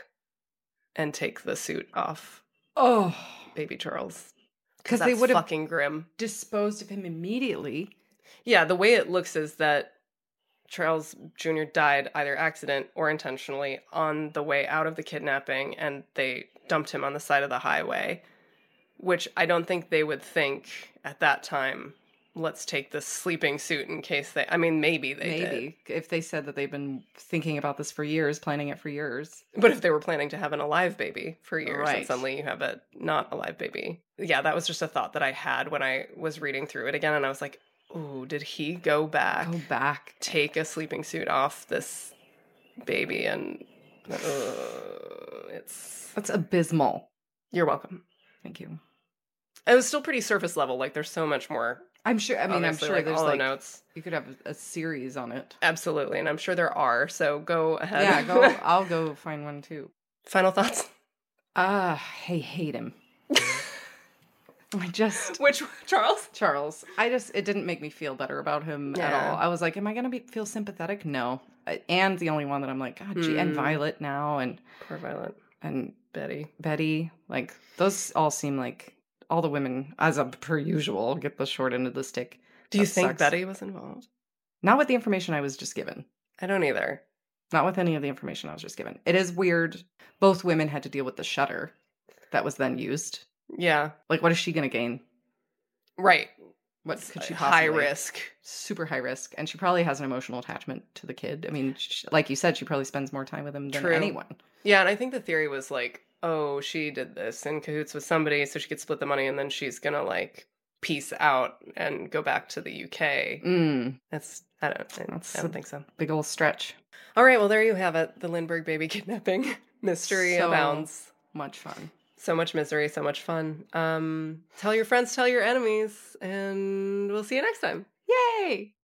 [SPEAKER 1] and take the suit off
[SPEAKER 2] Oh.
[SPEAKER 1] baby Charles?
[SPEAKER 2] Because
[SPEAKER 1] That's
[SPEAKER 2] they would have
[SPEAKER 1] fucking grim.
[SPEAKER 2] disposed of him immediately.
[SPEAKER 1] Yeah, the way it looks is that Charles Junior died either accident or intentionally on the way out of the kidnapping, and they dumped him on the side of the highway, which I don't think they would think at that time let's take this sleeping suit in case they, I mean, maybe they
[SPEAKER 2] Maybe.
[SPEAKER 1] did.
[SPEAKER 2] If they said that they've been thinking about this for years, planning it for years.
[SPEAKER 1] But if they were planning to have an alive baby for years
[SPEAKER 2] Right.
[SPEAKER 1] and suddenly you have a not alive baby. Yeah, that was just a thought that I had when I was reading through it again. And I was like, ooh, did he go back,
[SPEAKER 2] Go back.
[SPEAKER 1] take a sleeping suit off this baby? And uh, it's...
[SPEAKER 2] That's abysmal.
[SPEAKER 1] You're welcome.
[SPEAKER 2] Thank you.
[SPEAKER 1] It was still pretty surface level. Like, there's so much more.
[SPEAKER 2] I'm sure, I mean, I'm
[SPEAKER 1] Obviously,
[SPEAKER 2] sure
[SPEAKER 1] like,
[SPEAKER 2] there's
[SPEAKER 1] all the
[SPEAKER 2] like,
[SPEAKER 1] notes.
[SPEAKER 2] you could have a, a series on it.
[SPEAKER 1] Absolutely. And I'm sure there are. So go ahead.
[SPEAKER 2] Yeah, go, I'll go find one too.
[SPEAKER 1] Final thoughts?
[SPEAKER 2] Ah, I hate him. I just...
[SPEAKER 1] Which, Charles?
[SPEAKER 2] Charles. I just, it didn't make me feel better about him at
[SPEAKER 1] Yeah.
[SPEAKER 2] all. I was like, am I going to be feel sympathetic? No. I- Anne's the only one that I'm like, God, gee, and
[SPEAKER 1] Hmm.
[SPEAKER 2] Violet now, and
[SPEAKER 1] Poor Violet.
[SPEAKER 2] and
[SPEAKER 1] Betty.
[SPEAKER 2] Betty. Like, those all seem like all the women, as a, per usual, get the short end of the stick.
[SPEAKER 1] Do you
[SPEAKER 2] That
[SPEAKER 1] think
[SPEAKER 2] sucks.
[SPEAKER 1] Betty was involved?
[SPEAKER 2] Not with the information I was just given.
[SPEAKER 1] I don't either.
[SPEAKER 2] Not with any of the information I was just given. It is weird. Both women had to deal with the shutter that was then used.
[SPEAKER 1] Yeah.
[SPEAKER 2] Like, what is she going to gain?
[SPEAKER 1] Right.
[SPEAKER 2] What could she
[SPEAKER 1] High
[SPEAKER 2] possibly...
[SPEAKER 1] risk.
[SPEAKER 2] Super high risk. And she probably has an emotional attachment to the kid. I mean, she, like you said, she probably spends more time with him than
[SPEAKER 1] True.
[SPEAKER 2] anyone.
[SPEAKER 1] Yeah, and I think the theory was like, oh, she did this in cahoots with somebody so she could split the money and then she's gonna like peace out and go back to the U K.
[SPEAKER 2] Mm,
[SPEAKER 1] That's, I don't, I,
[SPEAKER 2] That's
[SPEAKER 1] I don't
[SPEAKER 2] a-
[SPEAKER 1] think so.
[SPEAKER 2] big old stretch.
[SPEAKER 1] All right, well, there you have it. The Lindbergh baby kidnapping mystery
[SPEAKER 2] So
[SPEAKER 1] abounds.
[SPEAKER 2] much fun.
[SPEAKER 1] So much misery, so much fun. Um, tell your friends, tell your enemies, and we'll see you next time.
[SPEAKER 2] Yay!